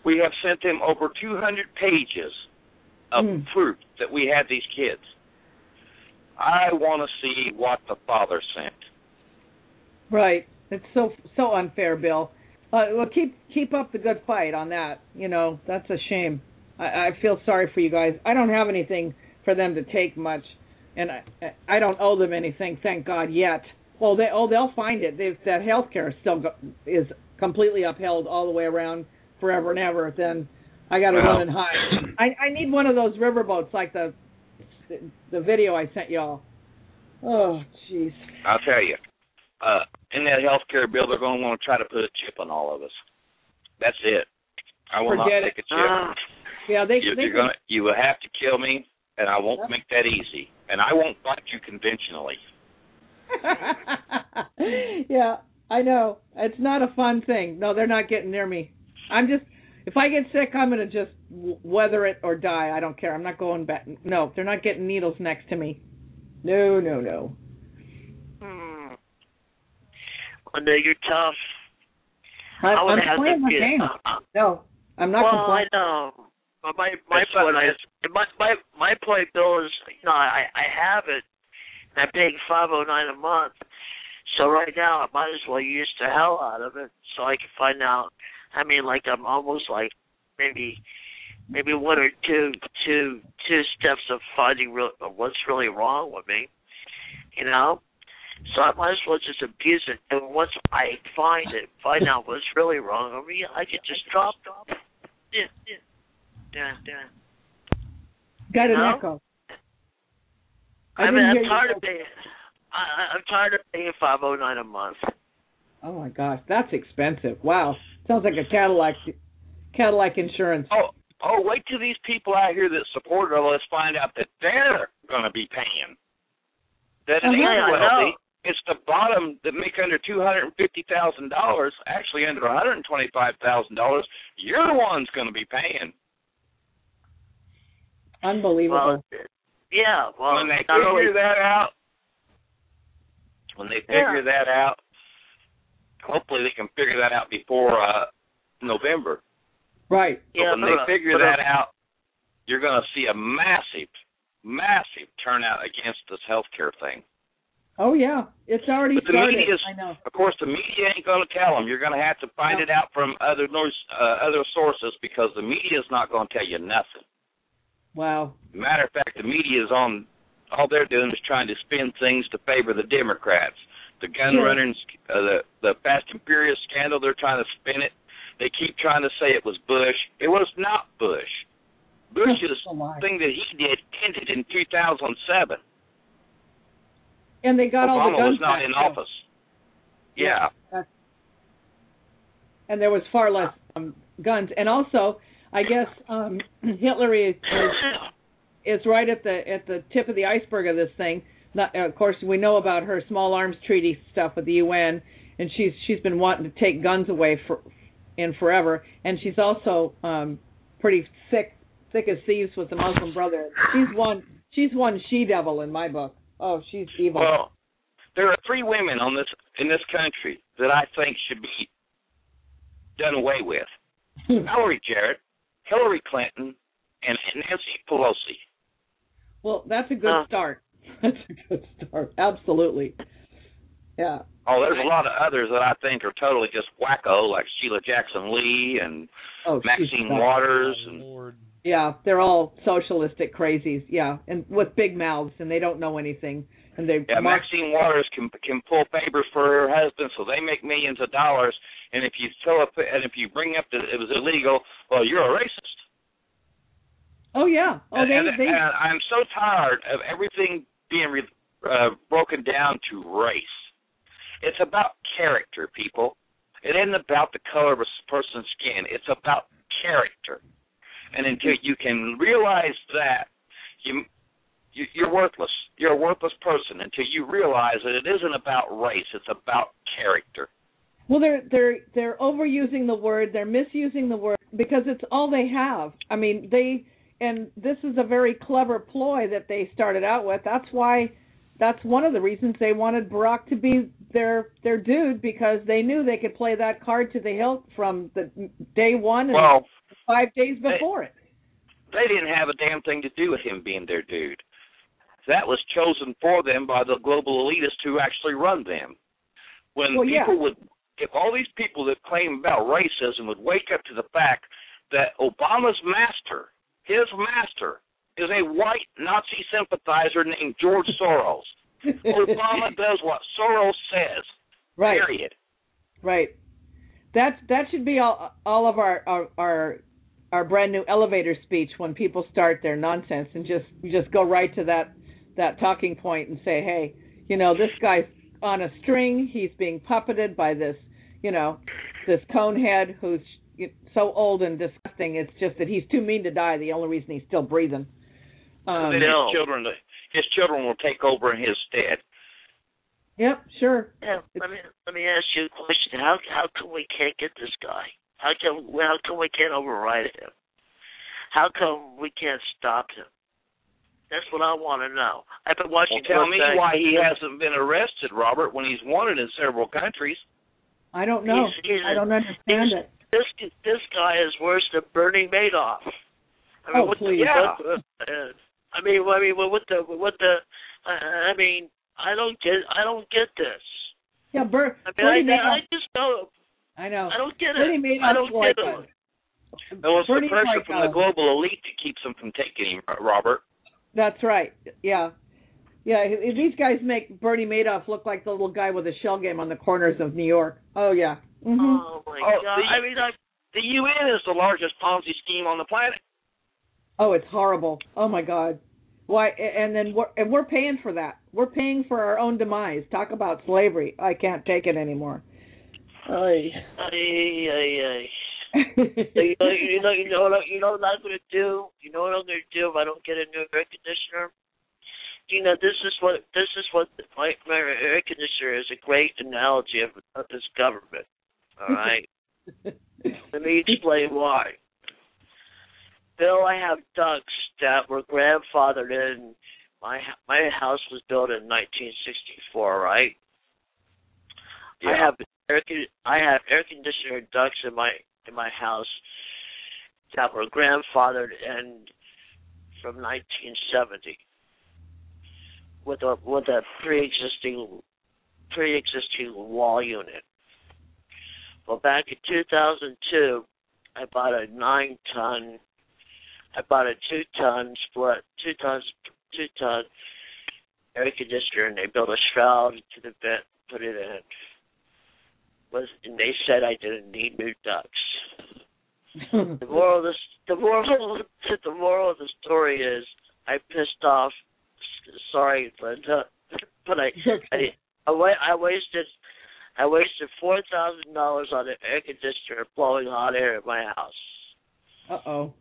We have sent them over 200 pages of proof that we had these kids. I want to see what the father sent. Right. It's so unfair, Bill. Well, keep up the good fight on that. You know, that's a shame. I feel sorry for you guys. I don't have anything for them to take much, and I don't owe them anything, thank God, yet. Well, they'll find it. That health care is completely upheld all the way around forever and ever. Then I got to run and hide. I need one of those riverboats like the video I sent y'all. Oh, jeez. I'll tell you, in that health care bill, they're going to want to try to put a chip on all of us. That's it. I will not take a chip. Yeah, you will have to kill me, and I won't make that easy. And I won't fight you conventionally. Yeah, I know. It's not a fun thing. No, they're not getting near me. If I get sick, I'm going to just weather it or die. I don't care. I'm not going back. No, they're not getting needles next to me. No. Well, no, you're tough. I'm playing the game. No, I'm not complaining. I know. My point, Bill, is, you know, I have it, and I'm paying $509 a month. So right now, I might as well use the hell out of it so I can find out. I mean, like, I'm almost like maybe one or two steps of finding what's really wrong with me, you know. So I might as well just abuse it, and once I find out what's really wrong with me, I can just drop. Yeah. Got an echo. I'm tired of paying. I'm tired of paying $509 a month. Oh my gosh, that's expensive. Wow, sounds like a Cadillac insurance. Oh, wait till these people out here that support us find out that they're going to be paying. That it ain't wealthy. It's the bottom that make under $250,000, actually under $125,000. You're the ones going to be paying. Unbelievable. Well, when they figure that out, hopefully they can figure that out before November. Right. But when they figure that out, you're going to see a massive turnout against this healthcare thing. Oh, yeah. It's already started. I know. Of course, the media ain't going to tell them. You're going to have to find it out from other sources, because the media is not going to tell you nothing. Wow. Matter of fact, the media is all they're doing is trying to spin things to favor the Democrats. The gun runners, the Fast and Furious scandal, they're trying to spin it. They keep trying to say it was Bush. It was not Bush. Bush's thing that he did ended in 2007. And they got Obama all the guns was not back in too. office. Yeah. And there was far less guns. And also, I guess Hillary is right at the tip of the iceberg of this thing. Of course, we know about her small arms treaty stuff with the UN, and she's been wanting to take guns away forever. And she's also pretty thick as thieves with the Muslim Brotherhood. She's one she-devil in my book. Oh, she's evil. Well, there are 3 women in this country that I think should be done away with. Valerie Jarrett, Hillary Clinton, and Nancy Pelosi. Well, that's a good start. That's a good start. Absolutely. Yeah. Oh, there's a lot of others that I think are totally just wacko, like Sheila Jackson Lee and Maxine Waters. Yeah, they're all socialistic crazies. Yeah, and with big mouths, and they don't know anything. And Maxine Waters can pull favors for her husband, so they make millions of dollars. And if you bring up that it was illegal, well, you're a racist. Oh yeah. Oh, and I'm so tired of everything being broken down to race. It's about character, people. It isn't about the color of a person's skin. It's about character. And until you can realize that, you're worthless. You're a worthless person until you realize that it isn't about race. It's about character. Well, they're overusing the word. They're misusing the word because it's all they have. I mean, and this is a very clever ploy that they started out with. That's one of the reasons they wanted Barack to be their dude, because they knew they could play that card to the hilt from the day one. 5 days before it. They didn't have a damn thing to do with him being their dude. That was chosen for them by the global elitists who actually run them. When if all these people that claim about racism would wake up to the fact that Obama's master, his master, is a white Nazi sympathizer named George Soros. Obama does what Soros says. Right. Period. Right. That should be all of our brand new elevator speech when people start their nonsense, and just go right to that talking point and say, hey, this guy's on a string. He's being puppeted by this, this conehead who's so old and disgusting. It's just that he's too mean to die. The only reason he's still breathing. His children will take over in his stead. Yep, sure. Yeah, let me ask you a question. How come we can't get this guy? How come we can't override him? How come we can't stop him? That's what I want to know. I've been watching. Well, tell me why he hasn't been arrested, Robert, when he's wanted in several countries. I don't know. I don't understand it. This guy is worse than Bernie Madoff. I mean, please. I don't get this. Yeah, Bernie I just don't. I know. I don't get it. Bernie Madoff, I don't get it. Well, it's the pressure from the global elite that keeps them from taking him, Robert. That's right. Yeah. Yeah, these guys make Bernie Madoff look like the little guy with a shell game on the corners of New York. Oh, yeah. Mm-hmm. Oh, my God. The UN is the largest Ponzi scheme on the planet. Oh, it's horrible. Oh, my God. Why? And then we're paying for that. We're paying for our own demise. Talk about slavery. I can't take it anymore. You know what I'm going to do? You know what I'm going to do if I don't get a new air conditioner? This is what my air conditioner is. A great analogy of this government. All right. Let me explain why. Bill, I have ducks that were grandfathered in. My house was built in 1964, right? Yeah. I have air conditioner ducts in my house that were grandfathered in from 1970 with a pre-existing wall unit. Well, back in 2002, I bought a 9-ton. I bought a 2-ton split, 2-ton air conditioner, and they built a shroud to the vent, put it in. And they said I didn't need new ducts. The moral of the story is I pissed off. Sorry, Linda, but I wasted $4,000 on an air conditioner blowing hot air in my house. Uh-oh.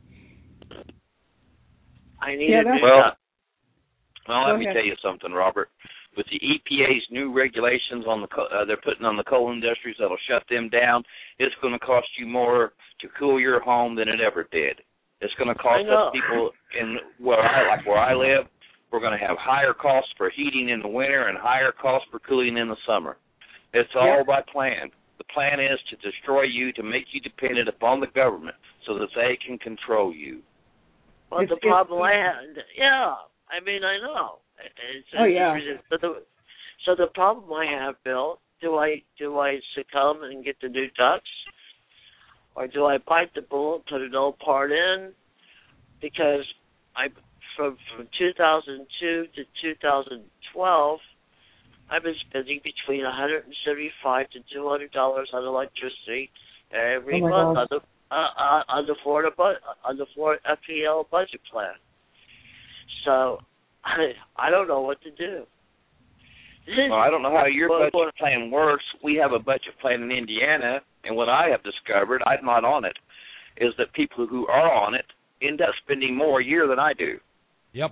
I needed Well, let me tell you something, Robert. With the EPA's new regulations on they're putting on the coal industries that'll shut them down, it's going to cost you more to cool your home than it ever did. It's going to cost us people where I live. We're going to have higher costs for heating in the winter and higher costs for cooling in the summer. It's all by plan. The plan is to destroy you, to make you dependent upon the government so that they can control you. Well, the problem I had, I know. So the problem I have, Bill, do I succumb and get the new ducts, or do I bite the bullet, put an old part in? Because from 2002 to 2012, I've been spending between $175 to $200 on electricity every month on the Florida FPL budget plan. So I don't know what to do. Well, I don't know how your budget plan works. We have a budget plan in Indiana, and what I have discovered, I'm not on it, is that people who are on it end up spending more a year than I do. Yep.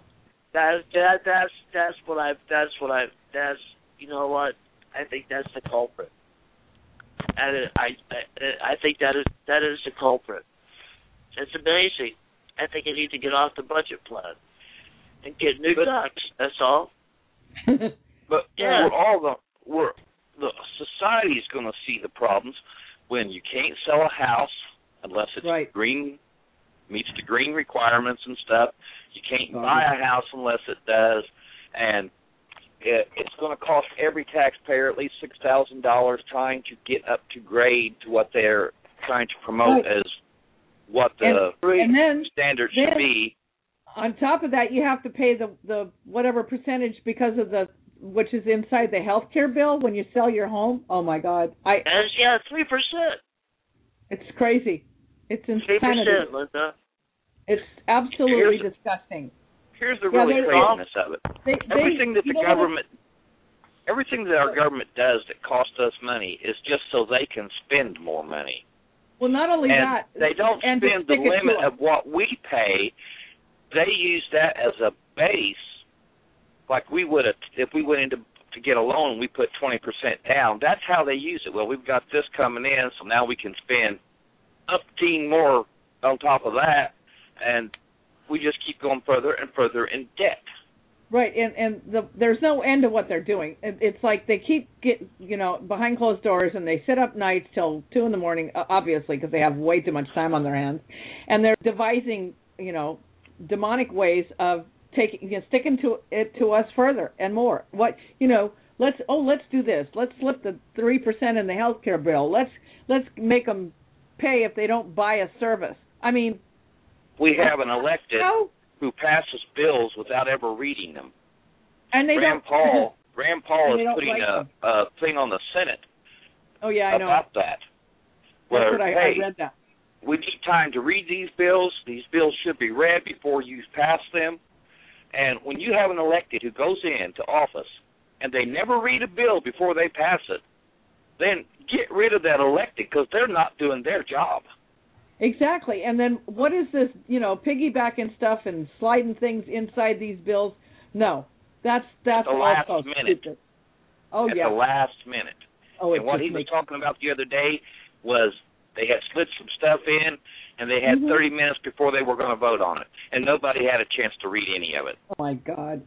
You know what? I think that's the culprit. And I think that is the culprit. It's amazing. I think I need to get off the budget plan and get new ducks. That's all. But the society is going to see the problems when you can't sell a house unless it's green, meets the green requirements and stuff. You can't buy a house unless it does, and it's going to cost every taxpayer at least $6,000 trying to get up to grade to what they're trying to promote as what the standard should be. On top of that, you have to pay the whatever percentage because of which is inside the health care bill when you sell your home. Oh my God! 3%. It's crazy. It's insanity. 3%, Linda. It's absolutely disgusting. Here's the really craziness of it. Everything that our government does that costs us money is just so they can spend more money. Well, not only that, they don't spend the limit of what we pay. They use that as a base, like we would if we went into to get a loan, we put 20% down. That's how they use it. Well, we've got this coming in, so now we can spend up to more on top of that, and we just keep going further and further in debt. Right, and there's no end to what they're doing. It's like they keep behind closed doors, and they sit up nights till 2 a.m, obviously, because they have way too much time on their hands, and they're devising, demonic ways of sticking to us further and more. Let's do this. Let's slip the 3% in the health care bill. Let's make them pay if they don't buy a service. I mean, we have an elected who passes bills without ever reading them. And Rand Paul is putting a thing on the Senate. Oh yeah, I know about that. Where, I read that. We need time to read these bills. These bills should be read before you pass them. And when you have an elected who goes into office and they never read a bill before they pass it, then get rid of that elected because they're not doing their job. Exactly. And then what is this, piggybacking stuff and sliding things inside these bills? No, that's at the last minute. Stupid. Oh, at yeah. the last minute. Oh, and what he was talking about the other day was they had slid some stuff in, and they had 30 minutes before they were going to vote on it, and nobody had a chance to read any of it. Oh, my God.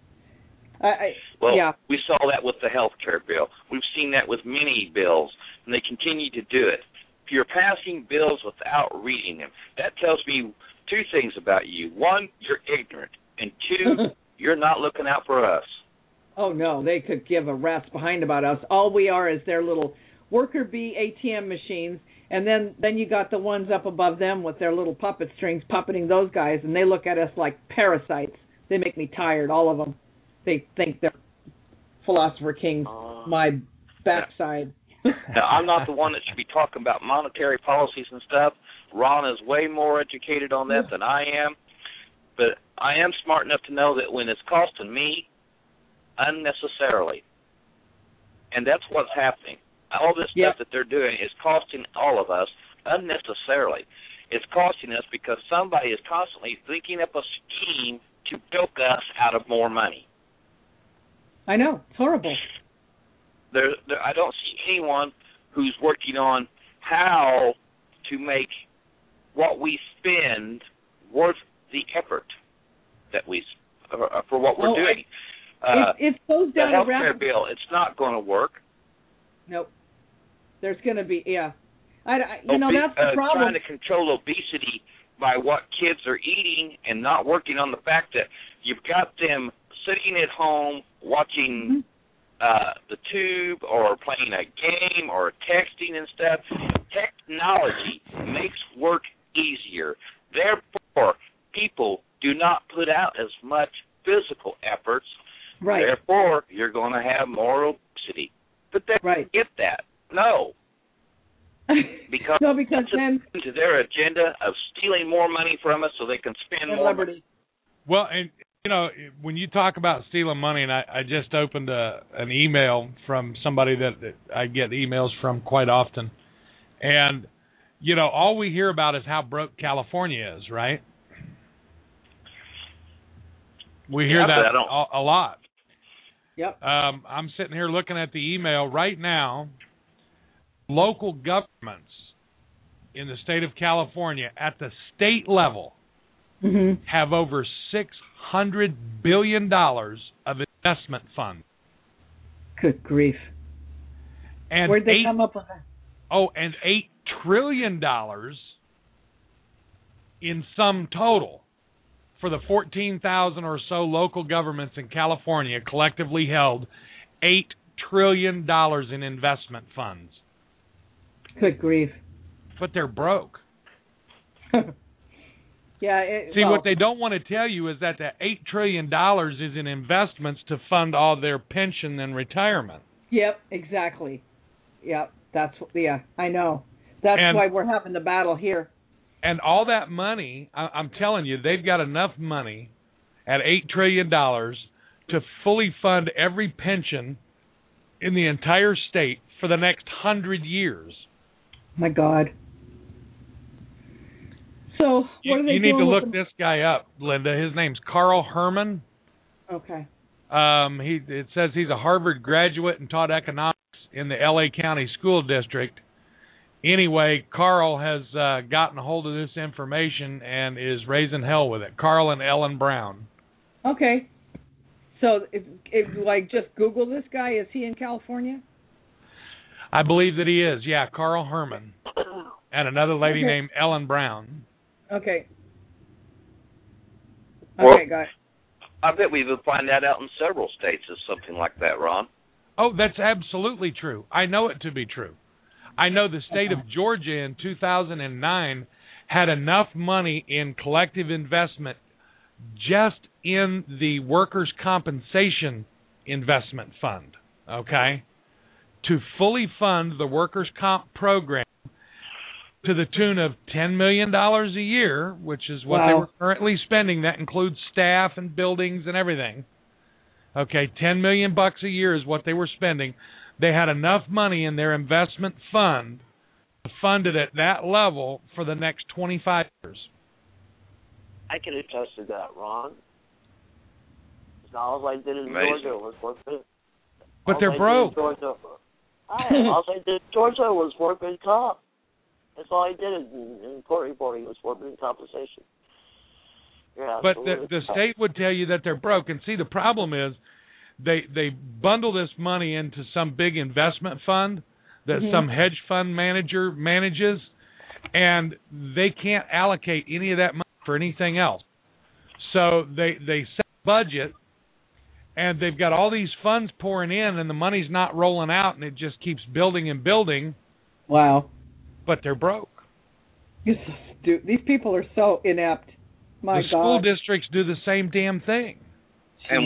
We saw that with the health care bill. We've seen that with many bills, and they continue to do it. If you're passing bills without reading them, that tells me 2 things about you. 1, you're ignorant, and 2, you're not looking out for us. Oh, no, they could give a rat's behind about us. All we are is their little worker bee ATM machines, and then you got the ones up above them with their little puppet strings puppeting those guys, and they look at us like parasites. They make me tired, all of them. They think they're philosopher kings, my backside. Now, I'm not the one that should be talking about monetary policies and stuff. Ron is way more educated on that than I am. But I am smart enough to know that when it's costing me unnecessarily, and that's what's happening. All this stuff that they're doing is costing all of us unnecessarily. It's costing us because somebody is constantly thinking up a scheme to bilk us out of more money. I know. It's horrible. I don't see anyone who's working on how to make what we spend worth the effort that we for what we're doing. It goes down the health care bill. It's not going to work. Nope. There's going to be that's the problem. Trying to control obesity by what kids are eating and not working on the fact that you've got them sitting at home watching the tube or playing a game or texting and stuff. Technology makes work easier. Therefore, people do not put out as much physical efforts. Right. Therefore, you're going to have more obesity. But they get that. No. Because then to their agenda of stealing more money from us so they can spend more money. Well, and when you talk about stealing money, and I just opened an email from somebody that I get emails from quite often, and all we hear about is how broke California is, right? We hear that a lot. Yep. I'm sitting here looking at the email right now. Local governments in the state of California at the state level have over $600 billion of investment funds. Good grief. And where'd they come up with that? Oh, and $8 trillion in sum total for the 14,000 or so local governments in California collectively held $8 trillion in investment funds. Good grief. But they're broke. Yeah. What they don't want to tell you is that the $8 trillion is in investments to fund all their pension and retirement. Yep, exactly. Yep, I know. That's why we're having the battle here. And all that money, I'm telling you, they've got enough money at $8 trillion to fully fund every pension in the entire state for the next 100 years. My God. So what are they doing? You need to look this guy up, Linda. His name's Carl Herman. Okay. It says he's a Harvard graduate and taught economics in the L.A. County School District. Anyway, Carl has gotten a hold of this information and is raising hell with it. Carl and Ellen Brown. Okay. So, if just Google this guy, is he in California? I believe that he is. Yeah, Carl Herman. And another lady named Ellen Brown. Okay. Well, okay, guys. I bet we would find that out in several states as something like that, Ron. Oh, that's absolutely true. I know it to be true. I know the state of Georgia in 2009 had enough money in collective investment just in the workers' compensation investment fund, okay, to fully fund the workers' comp program to the tune of $10 million a year, which is what they were currently spending. That includes staff and buildings and everything. Okay, $10 million a year is what they were spending. They had enough money in their investment fund to fund it at that level for the next 25 years. I can attest to that, Ron. All I did in Georgia was working. But they're broke. All I did in Georgia was working comp. That's all I did in court reporting was working compensation. Yeah, but the state would tell you that they're broke. And see, the problem is they bundle this money into some big investment fund that some hedge fund manager manages, and they can't allocate any of that money for anything else. So they set a budget, and they've got all these funds pouring in, and the money's not rolling out, and it just keeps building and building. Wow. But they're broke. These people are so inept. My God. The school districts do the same damn thing. And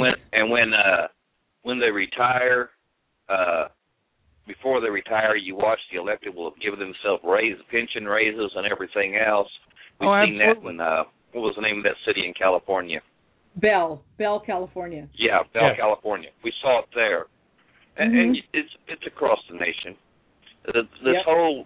when they retire, before they retire, you watch the elected will give themselves pension raises and everything else. We've seen that when what was the name of that city in California? Bell, California. Yeah, Bell, California. We saw it there, and it's across the nation. This whole,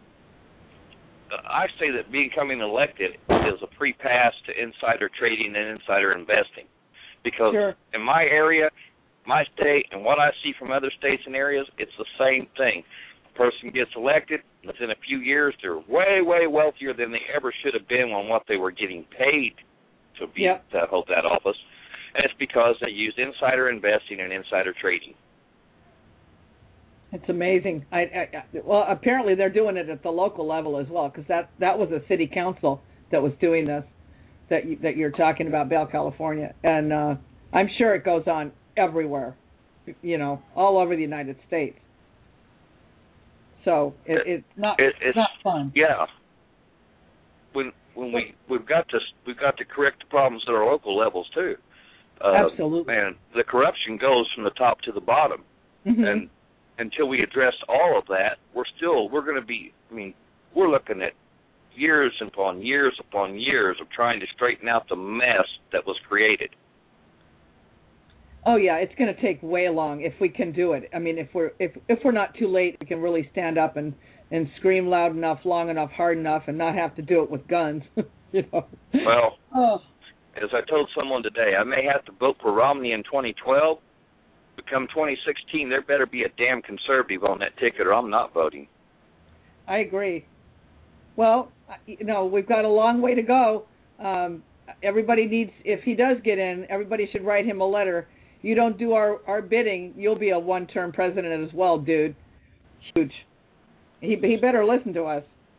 I say that becoming elected is a free pass to insider trading and insider investing, because in my area, my state, and what I see from other states and areas, it's the same thing. The person gets elected, within a few years, they're way, way wealthier than they ever should have been on what they were getting paid to hold that office. And it's because they used insider investing and insider trading. It's amazing. Well, apparently they're doing it at the local level as well, because that was a city council that was doing this, that you're talking about, Bell, California. And I'm sure it goes on everywhere, all over the United States. So it's not fun. Yeah. When we've got to correct the problems at our local levels too. Absolutely. Man, the corruption goes from the top to the bottom, and until we address all of that, we're going to be. I mean, we're looking at years upon years upon years of trying to straighten out the mess that was created. Oh yeah, it's going to take way long if we can do it. I mean, if we're not too late, we can really stand up and scream loud enough, long enough, hard enough, and not have to do it with guns. Well, as I told someone today, I may have to vote for Romney in 2012. Come 2016, there better be a damn conservative on that ticket, or I'm not voting. I agree. Well, we've got a long way to go. Everybody needs, if he does get in, everybody should write him a letter. You don't do our bidding, you'll be a one-term president as well, dude. Huge. He better listen to us.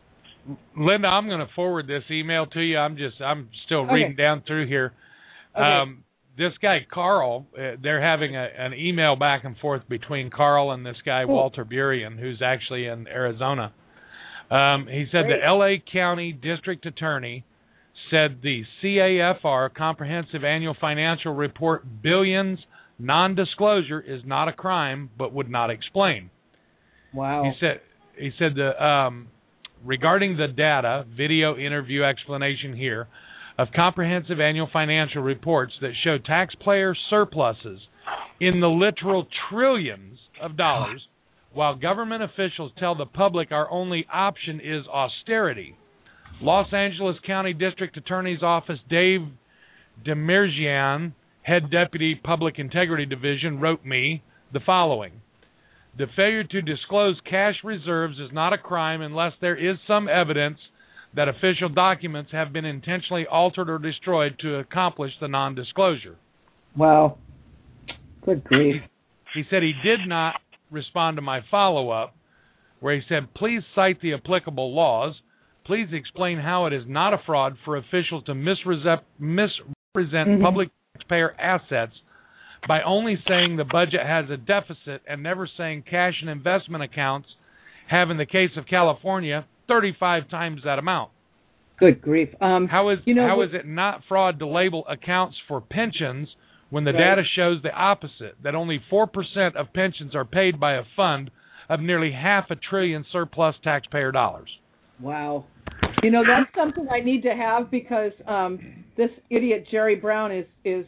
Linda, I'm going to forward this email to you. I'm still reading down through here. Okay. This guy Carl, they're having an email back and forth between Carl and this guy Walter Burien, who's actually in Arizona. He said the L.A. County District Attorney said the CAFR, Comprehensive Annual Financial Report, billions non-disclosure is not a crime, but would not explain. Wow. He said regarding the data, video interview explanation here, of comprehensive annual financial reports that show taxpayer surpluses in the literal trillions of dollars, while government officials tell the public our only option is austerity. Los Angeles County District Attorney's Office Dave Demirjian, Head Deputy Public Integrity Division, wrote me the following. The failure to disclose cash reserves is not a crime unless there is some evidence that official documents have been intentionally altered or destroyed to accomplish the non-disclosure. Wow. Good grief. He said he did not respond to my follow-up, where he said, please cite the applicable laws. Please explain how it is not a fraud for officials to misrepresent public taxpayer assets by only saying the budget has a deficit and never saying cash and investment accounts have, in the case of California, 35 times that amount. Good grief. How is it not fraud to label accounts for pensions when the data shows the opposite, that only 4% of pensions are paid by a fund of nearly $500 billion surplus taxpayer dollars? Wow. That's something I need to have because this idiot Jerry Brown is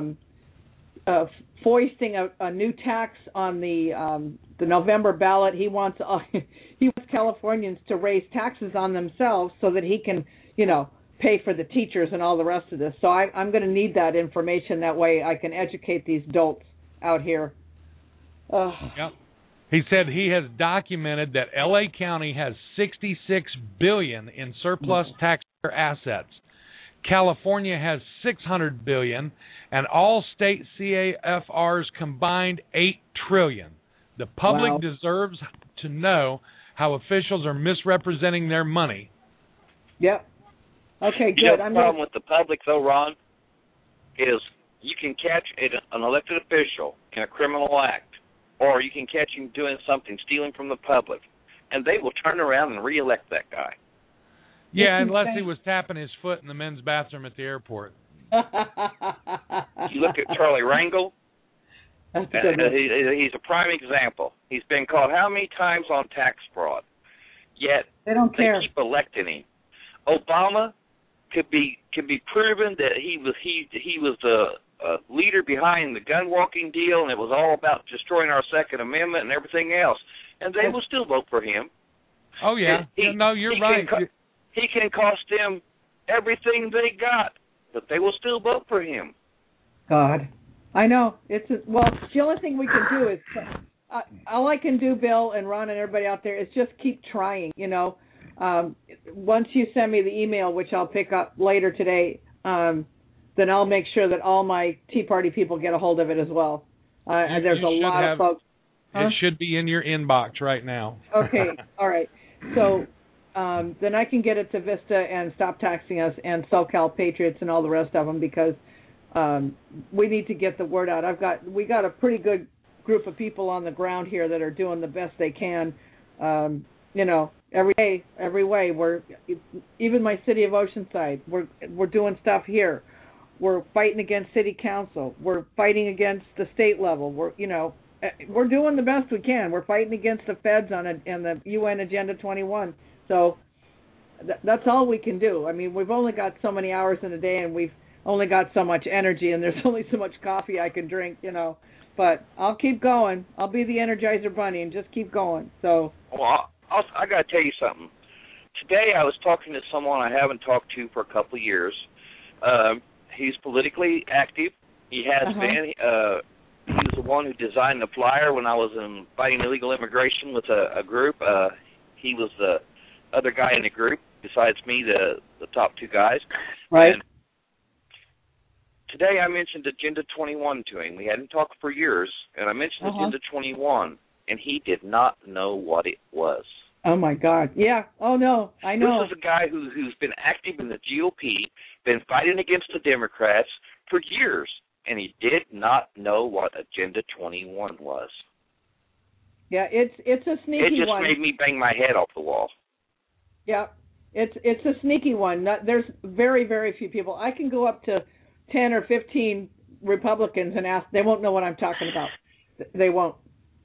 foisting a new tax on the November ballot. He wants Californians to raise taxes on themselves so that he can, pay for the teachers and all the rest of this. So I'm going to need that information. That way I can educate these dolts out here. Yep. He said he has documented that L.A. County has $66 billion in surplus taxpayer assets. California has $600 billion, and all state CAFRs combined $8 trillion. The public deserves to know how officials are misrepresenting their money. Yep. Okay, good. The problem with the public, though, Ron, is you can catch an elected official in a criminal act, or you can catch him doing something, stealing from the public, and they will turn around and reelect that guy. Yeah, unless he was tapping his foot in the men's bathroom at the airport. You look at Charlie Rangel. He's a prime example. He's been caught how many times on tax fraud? Yet they keep electing him. Obama could be proven that he was the leader behind the gun walking deal, and it was all about destroying our Second Amendment and everything else, and they will still vote for him. Oh yeah, you're right. He can cost them everything they got, but they will still vote for him. God, I know. The only thing we can do is all I can do, Bill and Ron and everybody out there, is just keep trying. Once you send me the email, which I'll pick up later today, then I'll make sure that all my Tea Party people get a hold of it as well. There's a lot of folks. It should be in your inbox right now. Okay, all right. So then I can get it to Vista and Stop Taxing Us and SoCal Patriots and all the rest of them because we need to get the word out. We got a pretty good group of people on the ground here that are doing the best they can. Every way. Even my city of Oceanside, we're doing stuff here. We're fighting against city council. We're fighting against the state level. We're doing the best we can. We're fighting against the feds on the UN Agenda 21. So that's all we can do. I mean, we've only got so many hours in a day, and we've only got so much energy, and there's only so much coffee I can drink, But I'll keep going. I'll be the Energizer Bunny and just keep going. So. Well, I got to tell you something. Today I was talking to someone I haven't talked to for a couple of years. He's politically active. He has been. He was the one who designed the flyer when I was fighting illegal immigration with a group. He was the other guy in the group, besides me, the top two guys. Right. And today I mentioned Agenda 21 to him. We hadn't talked for years, and I mentioned Agenda 21, and he did not know what it was. Oh, my God. Yeah. Oh, no. I know. This is a guy who's been active in the GOP, been fighting against the Democrats for years, and he did not know what Agenda 21 was. Yeah, it's a sneaky one. It just made me bang my head off the wall. Yeah, it's a sneaky one. There's very, very few people. I can go up to 10 or 15 Republicans and ask. They won't know what I'm talking about. They won't.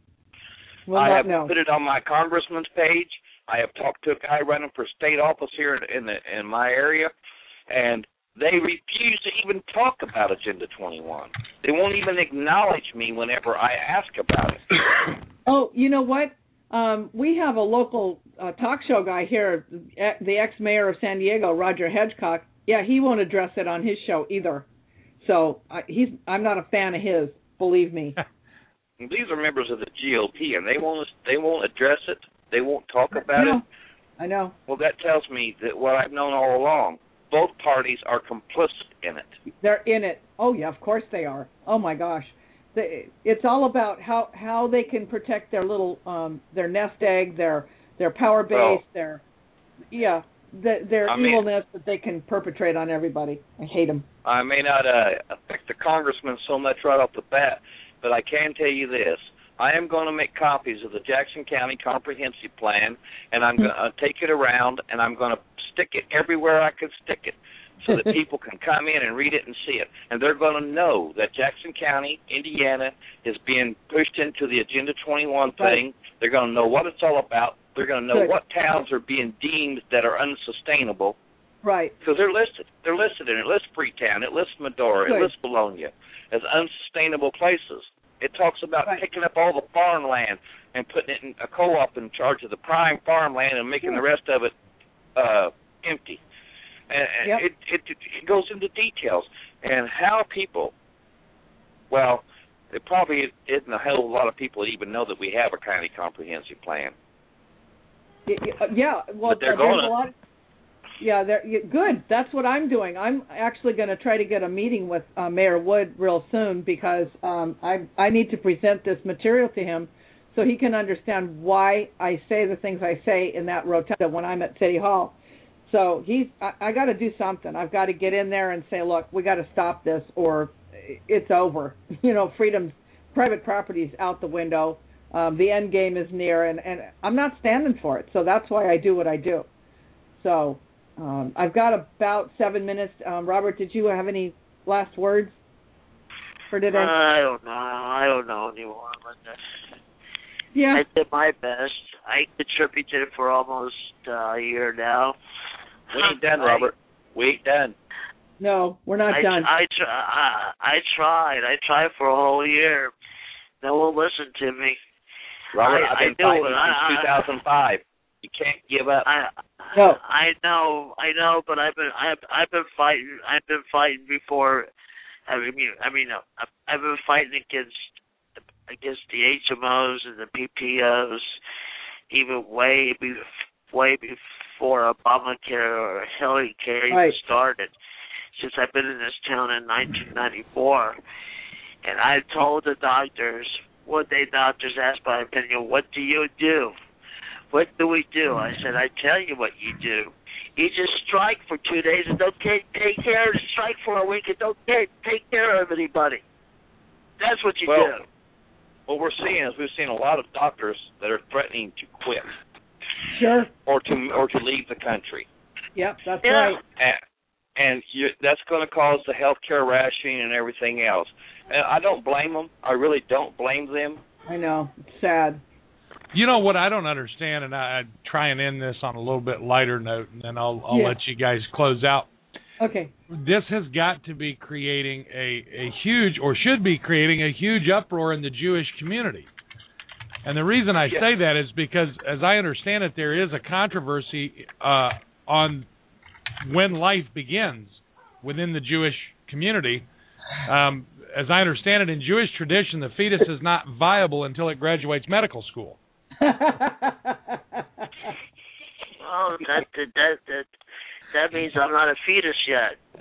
I have put it on my congressman's page. I have talked to a guy running for state office here in my area, and they refuse to even talk about Agenda 21. They won't even acknowledge me whenever I ask about it. Oh, you know what? We have a local talk show guy here, the ex-mayor of San Diego, Roger Hedgecock. Yeah, he won't address it on his show either. So I'm not a fan of his, believe me. These are members of the GOP, and they won't address it. They won't talk about it. I know. Well, that tells me that what I've known all along, both parties are complicit in it. They're in it. Oh, yeah, of course they are. Oh, my gosh. It's all about how they can protect their little their nest egg, their power base, their evilness that they can perpetrate on everybody. I hate them. I may not affect the congressman so much right off the bat, but I can tell you this. I am going to make copies of the Jackson County Comprehensive Plan, and I'm going to take it around, and I'm going to stick it everywhere I can stick it so that people can come in and read it and see it. And they're going to know that Jackson County, Indiana, is being pushed into the Agenda 21 thing. Right. They're going to know what it's all about. They're going to know what towns are being deemed that are unsustainable. Right. Because they're listed. They're listed in it. It lists Freetown. It lists Medora. It lists Bologna as unsustainable places. It talks about picking up all the farmland and putting it in a co-op in charge of the prime farmland and making the rest of it empty. And it goes into details. And how people, well, it probably isn't a hell of a lot of people that even know that we have a county comprehensive plan. Yeah, well, but they're going a lot. Yeah, good. That's what I'm doing. I'm actually going to try to get a meeting with Mayor Wood real soon because I need to present this material to him so he can understand why I say the things I say in that rotunda when I'm at City Hall. So I got to do something. I've got to get in there and say, look, we got to stop this or it's over. You know, freedom's, private property's out the window. The end game is near, and I'm not standing for it. So that's why I do what I do. So I've got about 7 minutes. Robert, did you have any last words for today? I don't know anymore. Yeah. I did my best. I contributed for almost a year now. We ain't done, Robert. We ain't done. No, we're not done. I tried. I tried for a whole year. No one listened to me. Robert, I've been fighting since 2005. You can't give up. No. I know, but I've been fighting. I've been fighting before. I've been fighting against the HMOs and the PPOs, even way before Obamacare or Healthcare even started. Since I've been in this town in 1994, and I told the doctors, one day doctors asked my opinion, what do you do? What do we do? I said, I tell you what you do. You just strike for 2 days and don't take care of it. Strike for a week and don't take care of anybody. That's what you do. What we're seeing a lot of doctors that are threatening to quit. Sure. Or to leave the country. Yep, that's right. And that's going to cause the health care rationing and everything else. And I don't blame them. I really don't blame them. I know. It's sad. You know what I don't understand, and I try and end this on a little bit lighter note, and then I'll let you guys close out. Okay. This has got to be creating a huge, or should be creating a huge uproar in the Jewish community. And the reason I say that is because, as I understand it, there is a controversy on when life begins within the Jewish community. As I understand it, in Jewish tradition, the fetus is not viable until it graduates medical school. Oh, that means I'm not a fetus yet.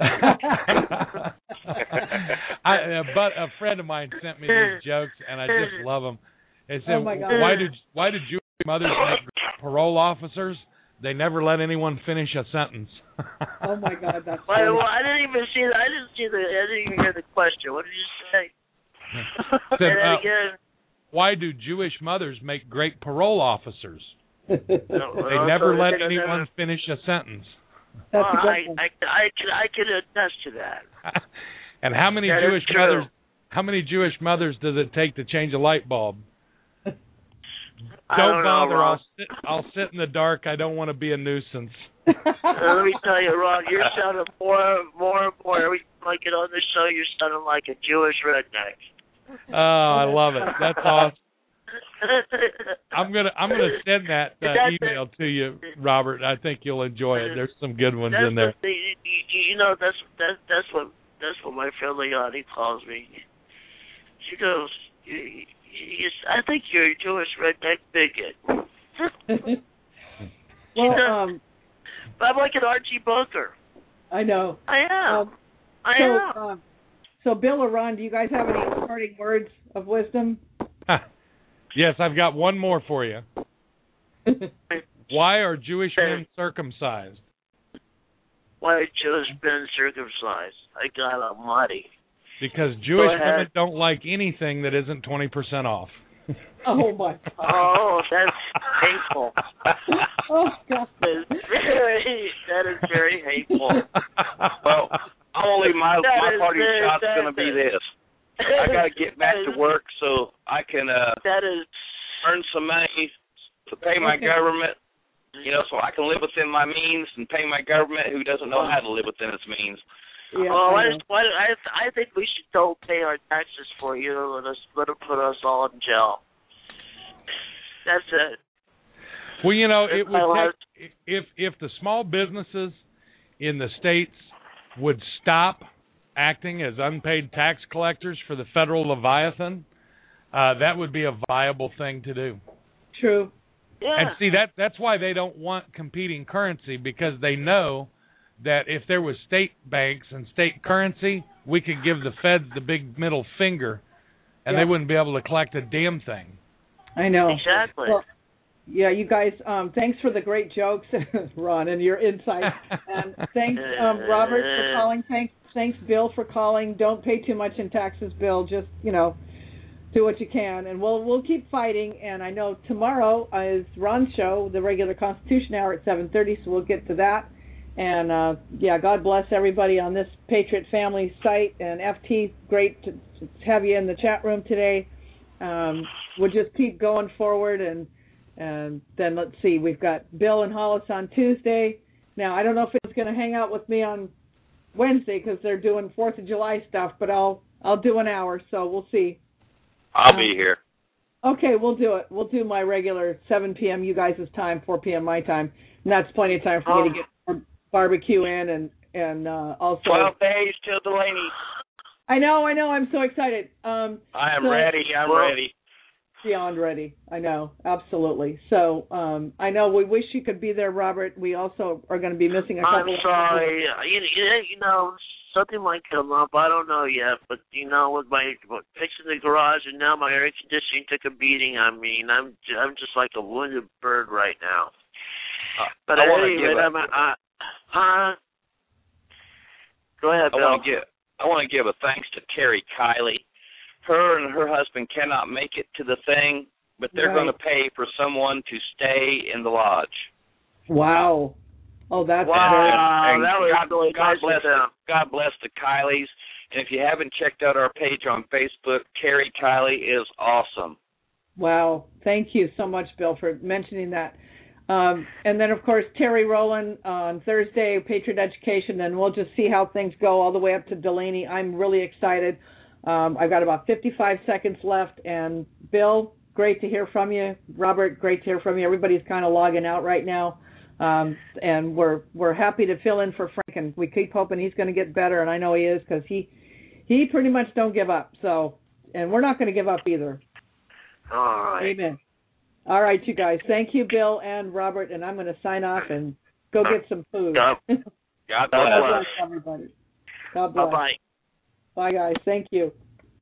But a friend of mine sent me these jokes, and I just love them. They said, oh my God. why did Jewish mothers make parole officers? They never let anyone finish a sentence. Oh my God, that's funny. Well, I didn't even see. I didn't even hear the question. What did you say? Say that again. Why do Jewish mothers make great parole officers? They never let anyone finish a sentence. Well, I can attest to that. And how many Jewish mothers does it take to change a light bulb? Don't bother. I'll sit in the dark. I don't want to be a nuisance. Let me tell you, Ron, you're sounding more and more. Every time I get on the show, you're sounding like a Jewish redneck. Oh, I love it. That's awesome. I'm gonna send that email to you, Robert. I think you'll enjoy it. There's some good ones in there. That's what my friend Leonie calls me. She goes, I think you're a Jewish redneck bigot. Well, I'm like an Archie Bunker. I know. I am. So, Bill or Ron, do you guys have any parting words of wisdom? Yes, I've got one more for you. Why are Jewish men circumcised? Why are Jewish men circumcised? I got almighty. Because Jewish women don't like anything that isn't 20% off. Oh, my God. Oh, that's hateful. Oh, God. That is very hateful. Well, only my parting shot's going to be this. I got to get back to work so I can earn some money to pay my government, so I can live within my means and pay my government who doesn't know how to live within its means. Yeah, I think we should don't pay our taxes for you. Let them put us all in jail. That's it. Well, it would take, if the small businesses in the states would stop acting as unpaid tax collectors for the federal Leviathan, that would be a viable thing to do. True. Yeah. And see, that's why they don't want competing currency, because they know that if there was state banks and state currency, we could give the feds the big middle finger, and they wouldn't be able to collect a damn thing. I know. Exactly. Well, yeah, you guys, thanks for the great jokes, Ron, and your insight. And thanks, Robert, for calling. Thanks, Bill, for calling. Don't pay too much in taxes, Bill. Just, do what you can. And we'll keep fighting. And I know tomorrow is Ron's show, the regular Constitution Hour at 7:30, so we'll get to that. And, God bless everybody on this Patriot Family site. And FT, great to have you in the chat room today. We'll just keep going forward. And then let's see, we've got Bill and Hollis on Tuesday. Now, I don't know if it's going to hang out with me on Wednesday because they're doing 4th of July stuff, but I'll do an hour, so we'll see. I'll be here. Okay, we'll do it. We'll do my regular 7 p.m. you guys' time, 4 p.m. my time, and that's plenty of time for me to get barbecue in and also 12 days till Delaney. I know. I'm so excited. I'm ready. I'm ready. Beyond ready. I know, absolutely. So I know we wish you could be there, Robert. We also are going to be missing a couple. I'm sorry. Something might come up. I don't know yet, but with fixing the garage and now my air conditioning took a beating. I mean, I'm just like a wounded bird right now. But anyway, go ahead, Bill. I want to give a thanks to Terry Kiley. Her and her husband cannot make it to the thing, but they're going to pay for someone to stay in the lodge. Wow. Oh, that's wow. That was really God bless the Kileys. And if you haven't checked out our page on Facebook, Terry Kiley is awesome. Wow. Thank you so much, Bill, for mentioning that. And then, of course, Terry Rowland on Thursday, Patriot Education, and we'll just see how things go all the way up to Delaney. I'm really excited. I've got about 55 seconds left. And, Bill, great to hear from you. Robert, great to hear from you. Everybody's kind of logging out right now. And we're happy to fill in for Frank, and we keep hoping he's going to get better, and I know he is because he pretty much don't give up. So, and we're not going to give up either. All right. Amen. All right, you guys. Thank you, Bill and Robert, and I'm going to sign off and go get some food. God bless. God bless everybody. God bless. Bye-bye. Bye, guys. Thank you.